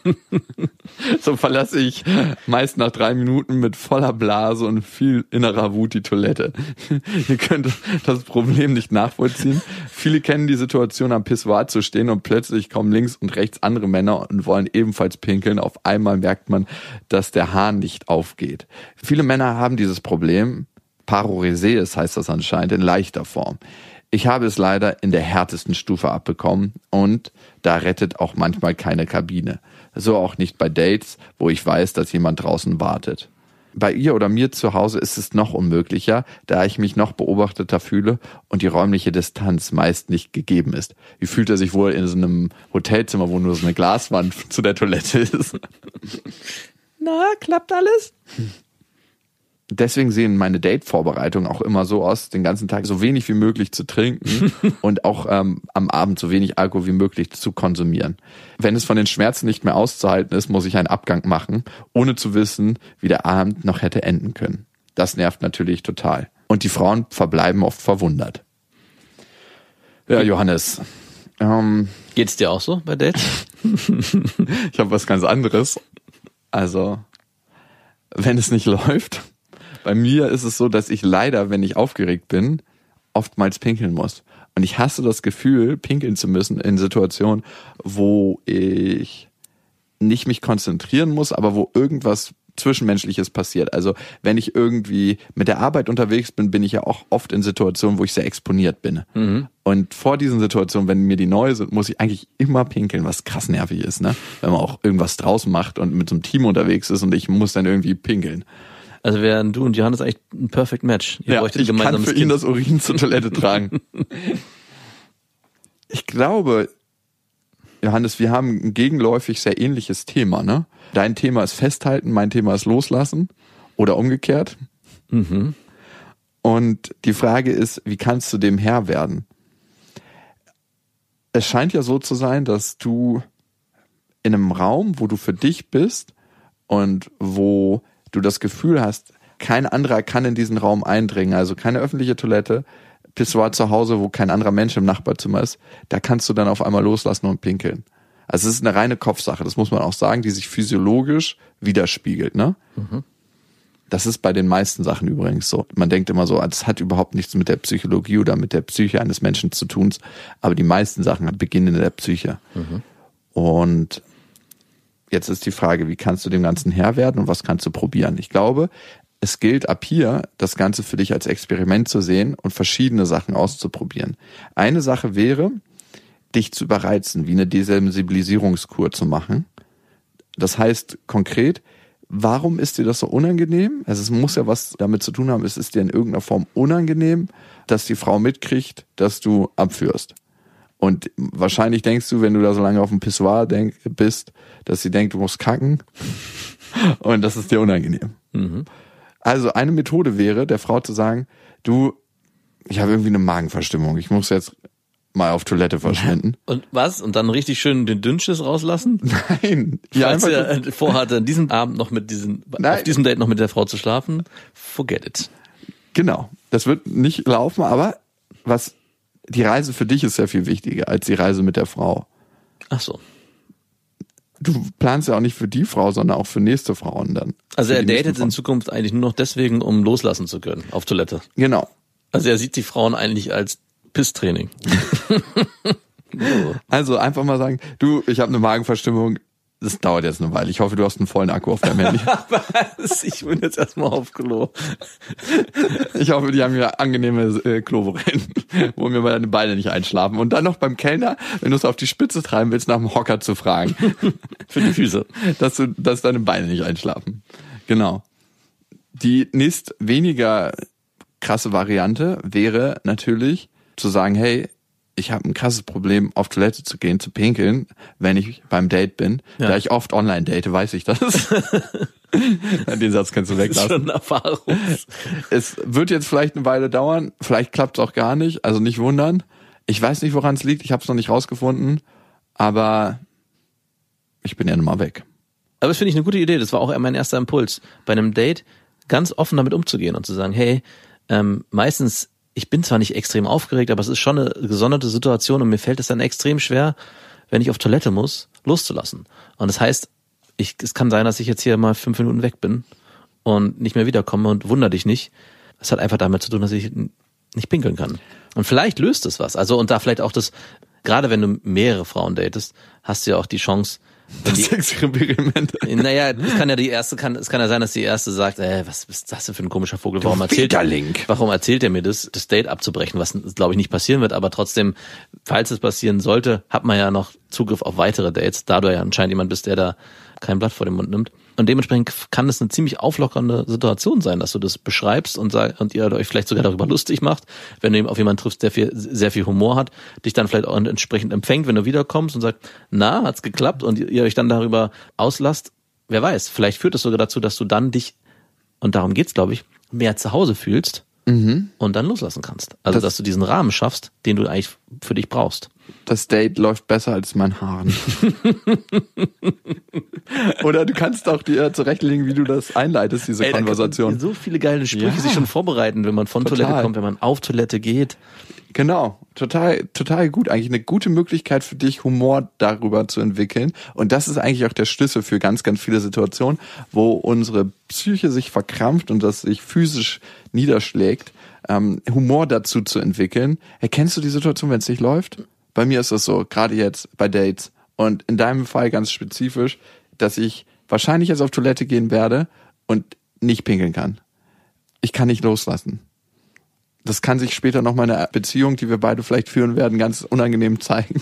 So verlasse ich meist nach 3 Minuten mit voller Blase und viel innerer Wut die Toilette. Ihr könnt das Problem nicht nachvollziehen. Viele kennen die Situation, am Pissoir zu stehen und plötzlich kommen links und rechts andere Männer und wollen ebenfalls pinkeln. Auf einmal merkt man, dass der Hahn nicht aufgeht. Viele Männer haben dieses Problem, Paroresees heißt das anscheinend, in leichter Form. Ich habe es leider in der härtesten Stufe abbekommen und da rettet auch manchmal keine Kabine. So auch nicht bei Dates, wo ich weiß, dass jemand draußen wartet. Bei ihr oder mir zu Hause ist es noch unmöglicher, da ich mich noch beobachteter fühle und die räumliche Distanz meist nicht gegeben ist. Wie fühlt er sich wohl in so einem Hotelzimmer, wo nur so eine Glaswand zu der Toilette ist? Na, klappt alles? Deswegen sehen meine Date-Vorbereitungen auch immer so aus, den ganzen Tag so wenig wie möglich zu trinken und auch am Abend so wenig Alkohol wie möglich zu konsumieren. Wenn es von den Schmerzen nicht mehr auszuhalten ist, muss ich einen Abgang machen, ohne zu wissen, wie der Abend noch hätte enden können. Das nervt natürlich total. Und die Frauen verbleiben oft verwundert. Ja, Johannes. Geht's dir auch so bei Dates? Ich habe was ganz anderes. Also, wenn es nicht läuft... Bei mir ist es so, dass ich leider, wenn ich aufgeregt bin, oftmals pinkeln muss. Und ich hasse das Gefühl, pinkeln zu müssen in Situationen, wo ich nicht mich konzentrieren muss, aber wo irgendwas Zwischenmenschliches passiert. Also wenn ich irgendwie mit der Arbeit unterwegs bin, bin ich ja auch oft in Situationen, wo ich sehr exponiert bin. Und vor diesen Situationen, wenn mir die neu sind, muss ich eigentlich immer pinkeln, was krass nervig ist, ne? Wenn man auch irgendwas draußen macht und mit so einem Team unterwegs ist und ich muss dann irgendwie pinkeln. Also wären du und Johannes eigentlich ein Perfect Match. Ja, ich kann für ihn das Urin zur Toilette tragen. Ich glaube, Johannes, wir haben ein gegenläufig sehr ähnliches Thema, ne? Dein Thema ist Festhalten, mein Thema ist Loslassen oder umgekehrt. Und die Frage ist, wie kannst du dem Herr werden? Es scheint ja so zu sein, dass du in einem Raum, wo du für dich bist und wo du das Gefühl hast, kein anderer kann in diesen Raum eindringen, also keine öffentliche Toilette, Pissoir zu Hause, wo kein anderer Mensch im Nachbarzimmer ist, da kannst du dann auf einmal loslassen und pinkeln. Also es ist eine reine Kopfsache, das muss man auch sagen, die sich physiologisch widerspiegelt, ne? Das ist bei den meisten Sachen übrigens so. Man denkt immer so, es hat überhaupt nichts mit der Psychologie oder mit der Psyche eines Menschen zu tun, aber die meisten Sachen beginnen in der Psyche. Und jetzt ist die Frage, wie kannst du dem Ganzen Herr werden und was kannst du probieren? Ich glaube, es gilt ab hier, das Ganze für dich als Experiment zu sehen und verschiedene Sachen auszuprobieren. Eine Sache wäre, dich zu überreizen, wie eine Desensibilisierungskur zu machen. Das heißt konkret, warum ist dir das so unangenehm? Also es muss ja was damit zu tun haben, es ist dir in irgendeiner Form unangenehm, dass die Frau mitkriegt, dass du abführst. Und wahrscheinlich denkst du, wenn du da so lange auf dem Pissoir bist, dass sie denkt, du musst kacken. Und das ist dir unangenehm. Also eine Methode wäre, der Frau zu sagen, du, ich habe irgendwie eine Magenverstimmung, ich muss jetzt mal auf Toilette verschwinden. Und was? Und dann richtig schön den Dünnschiss rauslassen? Nein. Falls ihr vorhatte, an diesem Abend noch auf diesem Date noch mit der Frau zu schlafen, forget it. Genau. Das wird nicht laufen, aber die Reise für dich ist sehr viel wichtiger als die Reise mit der Frau. Ach so. Du planst ja auch nicht für die Frau, sondern auch für nächste Frauen dann. Also er datet in Zukunft eigentlich nur noch deswegen, um loslassen zu können auf Toilette. Genau. Also er sieht die Frauen eigentlich als Pisstraining. Also einfach mal sagen, du, ich habe eine Magenverstimmung. Das dauert jetzt eine Weile. Ich hoffe, du hast einen vollen Akku auf deinem Handy. Was? Ich bin jetzt erstmal auf Klo. Ich hoffe, die haben hier angenehme Kloforellen, wo mir meine Beine nicht einschlafen. Und dann noch beim Kellner, wenn du es auf die Spitze treiben willst, nach dem Hocker zu fragen. Für die Füße. Dass deine Beine nicht einschlafen. Genau. Die nächst weniger krasse Variante wäre natürlich zu sagen, hey, ich habe ein krasses Problem, auf Toilette zu gehen, zu pinkeln, wenn ich beim Date bin. Ja. Da ich oft online date, weiß ich das. Den Satz kannst du weglassen. Das ist schon eine Erfahrung. Es wird jetzt vielleicht eine Weile dauern, vielleicht klappt es auch gar nicht, also nicht wundern. Ich weiß nicht, woran es liegt, ich habe es noch nicht rausgefunden, aber ich bin ja nun mal weg. Aber das finde ich eine gute Idee, das war auch mein erster Impuls, bei einem Date ganz offen damit umzugehen und zu sagen, hey, meistens, ich bin zwar nicht extrem aufgeregt, aber es ist schon eine gesonderte Situation und mir fällt es dann extrem schwer, wenn ich auf Toilette muss, loszulassen. Und das heißt, es kann sein, dass ich jetzt hier mal 5 Minuten weg bin und nicht mehr wiederkomme und wundere dich nicht. Das hat einfach damit zu tun, dass ich nicht pinkeln kann. Und vielleicht löst es was. Also und da vielleicht auch das, gerade wenn du mehrere Frauen datest, hast du ja auch die Chance, das Experiment. Naja, es kann ja sein, dass die erste sagt, was ist das denn für ein komischer Vogel? Warum erzählt er mir das Date abzubrechen, was glaube ich nicht passieren wird, aber trotzdem, falls es passieren sollte, hat man ja noch Zugriff auf weitere Dates, da du ja anscheinend jemand bist, der da kein Blatt vor den Mund nimmt. Und dementsprechend kann es eine ziemlich auflockernde Situation sein, dass du das beschreibst und ihr euch vielleicht sogar darüber lustig macht, wenn du auf jemanden triffst, der sehr viel Humor hat, dich dann vielleicht auch entsprechend empfängt, wenn du wiederkommst und sagt, na, hat's geklappt und ihr euch dann darüber auslasst. Wer weiß, vielleicht führt es sogar dazu, dass du dann dich, und darum geht's, glaube ich, mehr zu Hause fühlst und dann loslassen kannst. Also, dass du diesen Rahmen schaffst, den du eigentlich für dich brauchst. Das Date läuft besser als mein Haaren. Oder du kannst auch dir zurechtlegen, wie du das einleitest, diese Konversation. Da so viele geile Sprüche sich schon vorbereiten, wenn man von Toilette kommt, wenn man auf Toilette geht. Genau, total gut. Eigentlich eine gute Möglichkeit für dich, Humor darüber zu entwickeln. Und das ist eigentlich auch der Schlüssel für ganz, ganz viele Situationen, wo unsere Psyche sich verkrampft und das sich physisch niederschlägt, Humor dazu zu entwickeln. Erkennst du die Situation, wenn es nicht läuft? Bei mir ist das so, gerade jetzt bei Dates und in deinem Fall ganz spezifisch, dass ich wahrscheinlich jetzt auf Toilette gehen werde und nicht pinkeln kann. Ich kann nicht loslassen. Das kann sich später noch mal in einer Beziehung, die wir beide vielleicht führen werden, ganz unangenehm zeigen.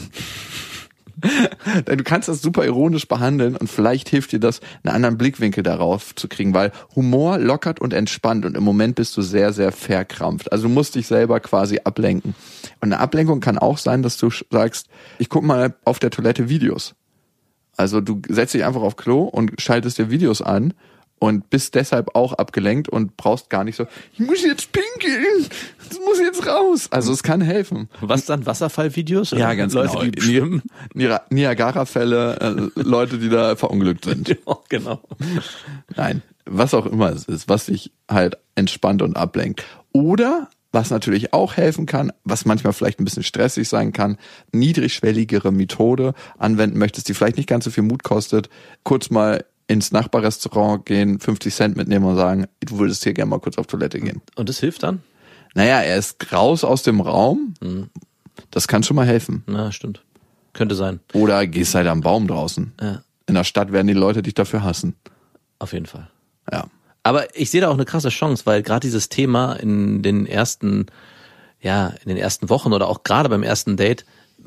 Du kannst das super ironisch behandeln und vielleicht hilft dir das, einen anderen Blickwinkel darauf zu kriegen, weil Humor lockert und entspannt und im Moment bist du sehr, sehr verkrampft. Also du musst dich selber quasi ablenken. Und eine Ablenkung kann auch sein, dass du sagst, ich guck mal auf der Toilette Videos. Also du setzt dich einfach auf Klo und schaltest dir Videos an und bist deshalb auch abgelenkt und brauchst gar nicht so, ich muss jetzt pinkeln, das muss jetzt raus. Also es kann helfen. Was dann, Wasserfallvideos? Ja, ganz Leute, genau. Die schwimmen? Niagara-Fälle, Leute, die da verunglückt sind. Ja, genau. Nein, was auch immer es ist, was dich halt entspannt und ablenkt. Oder, was natürlich auch helfen kann, was manchmal vielleicht ein bisschen stressig sein kann, niedrigschwelligere Methode anwenden möchtest, die vielleicht nicht ganz so viel Mut kostet, kurz mal ins Nachbarrestaurant gehen, 50 Cent mitnehmen und sagen, du würdest hier gerne mal kurz auf Toilette gehen. Und das hilft dann? Naja, er ist raus aus dem Raum. Das kann schon mal helfen. Na, stimmt. Könnte sein. Oder gehst halt am Baum draußen. Ja. In der Stadt werden die Leute dich dafür hassen. Auf jeden Fall. Ja. Aber ich sehe da auch eine krasse Chance, weil gerade dieses Thema in den ersten Wochen oder auch gerade beim ersten Date,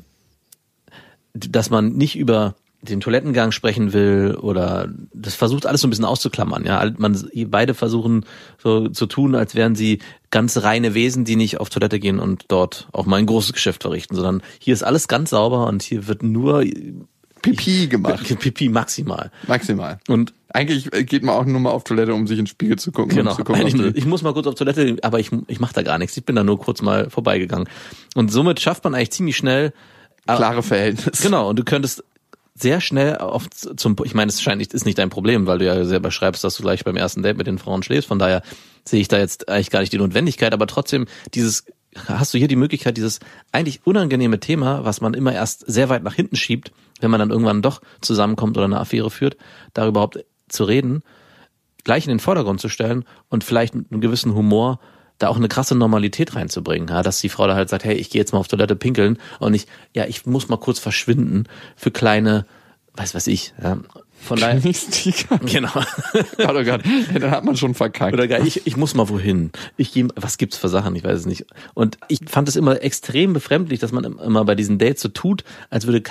dass man nicht über den Toilettengang sprechen will oder das versucht alles so ein bisschen auszuklammern. Ja, beide versuchen so zu tun, als wären sie ganz reine Wesen, die nicht auf Toilette gehen und dort auch mal ein großes Geschäft verrichten, sondern hier ist alles ganz sauber und hier wird nur Pipi gemacht. Pipi maximal. Maximal. Und eigentlich geht man auch nur mal auf Toilette, um sich in den Spiegel zu gucken. Genau. Und zu gucken, Ich muss mal kurz auf Toilette, aber ich mache da gar nichts. Ich bin da nur kurz mal vorbeigegangen. Und somit schafft man eigentlich ziemlich schnell klare Verhältnisse. Genau. Und du könntest sehr schnell ich meine, es ist nicht dein Problem, weil du ja selber schreibst, dass du gleich beim ersten Date mit den Frauen schläfst. Von daher sehe ich da jetzt eigentlich gar nicht die Notwendigkeit, aber trotzdem hast du hier die Möglichkeit, dieses eigentlich unangenehme Thema, was man immer erst sehr weit nach hinten schiebt, wenn man dann irgendwann doch zusammenkommt oder eine Affäre führt, darüber überhaupt zu reden, gleich in den Vordergrund zu stellen und vielleicht mit einem gewissen Humor da auch eine krasse Normalität reinzubringen, ja, dass die Frau da halt sagt, hey, ich gehe jetzt mal auf Toilette pinkeln und ich muss mal kurz verschwinden für kleine, weiß ich, ja. Von daher. Genau. Oh Gott, dann hat man schon verkackt. Oder gar, ich muss mal wohin. Was gibt's für Sachen? Ich weiß es nicht. Und ich fand es immer extrem befremdlich, dass man immer bei diesen Dates so tut, als würde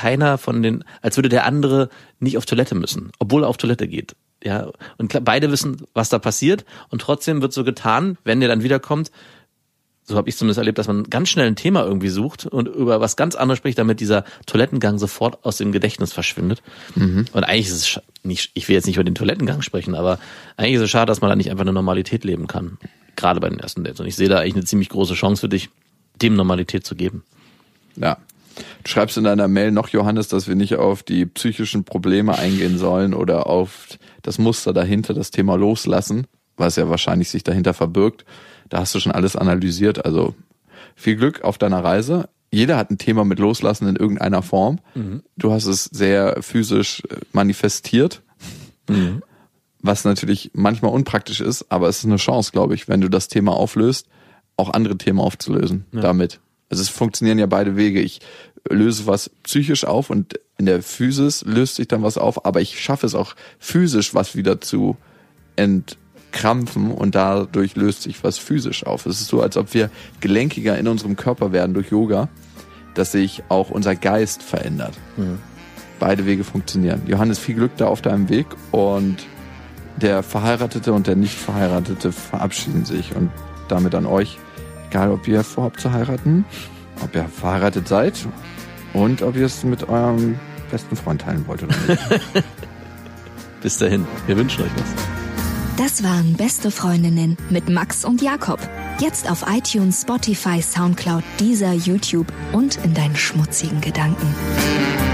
der andere nicht auf Toilette müssen, obwohl er auf Toilette geht. Ja. Und beide wissen, was da passiert. Und trotzdem wird so getan, wenn der dann wiederkommt, so habe ich zumindest erlebt, dass man ganz schnell ein Thema irgendwie sucht und über was ganz anderes spricht, damit dieser Toilettengang sofort aus dem Gedächtnis verschwindet. Mhm. Und eigentlich ist es nicht, ich will jetzt nicht über den Toilettengang sprechen, aber eigentlich ist es schade, dass man da nicht einfach eine Normalität leben kann. Gerade bei den ersten Dates. Und ich sehe da eigentlich eine ziemlich große Chance für dich, dem Normalität zu geben. Ja. Du schreibst in deiner Mail noch, Johannes, dass wir nicht auf die psychischen Probleme eingehen sollen oder auf das Muster dahinter, das Thema Loslassen, was ja wahrscheinlich sich dahinter verbirgt. Da hast du schon alles analysiert. Also viel Glück auf deiner Reise. Jeder hat ein Thema mit Loslassen in irgendeiner Form. Mhm. Du hast es sehr physisch manifestiert, was natürlich manchmal unpraktisch ist, aber es ist eine Chance, glaube ich, wenn du das Thema auflöst, auch andere Themen aufzulösen damit. Also es funktionieren ja beide Wege. Ich löse was psychisch auf und in der Physis löst sich dann was auf, aber ich schaffe es auch physisch was wieder zu krampfen und dadurch löst sich was physisch auf. Es ist so, als ob wir gelenkiger in unserem Körper werden durch Yoga, dass sich auch unser Geist verändert. Mhm. Beide Wege funktionieren. Johannes, viel Glück da auf deinem Weg und der Verheiratete und der Nicht-Verheiratete verabschieden sich und damit an euch, egal ob ihr vorhabt zu heiraten, ob ihr verheiratet seid und ob ihr es mit eurem besten Freund teilen wollt oder nicht. Bis dahin, wir wünschen euch was. Das waren Beste Freundinnen mit Max und Jakob. Jetzt auf iTunes, Spotify, Soundcloud, Deezer, YouTube und in deinen schmutzigen Gedanken.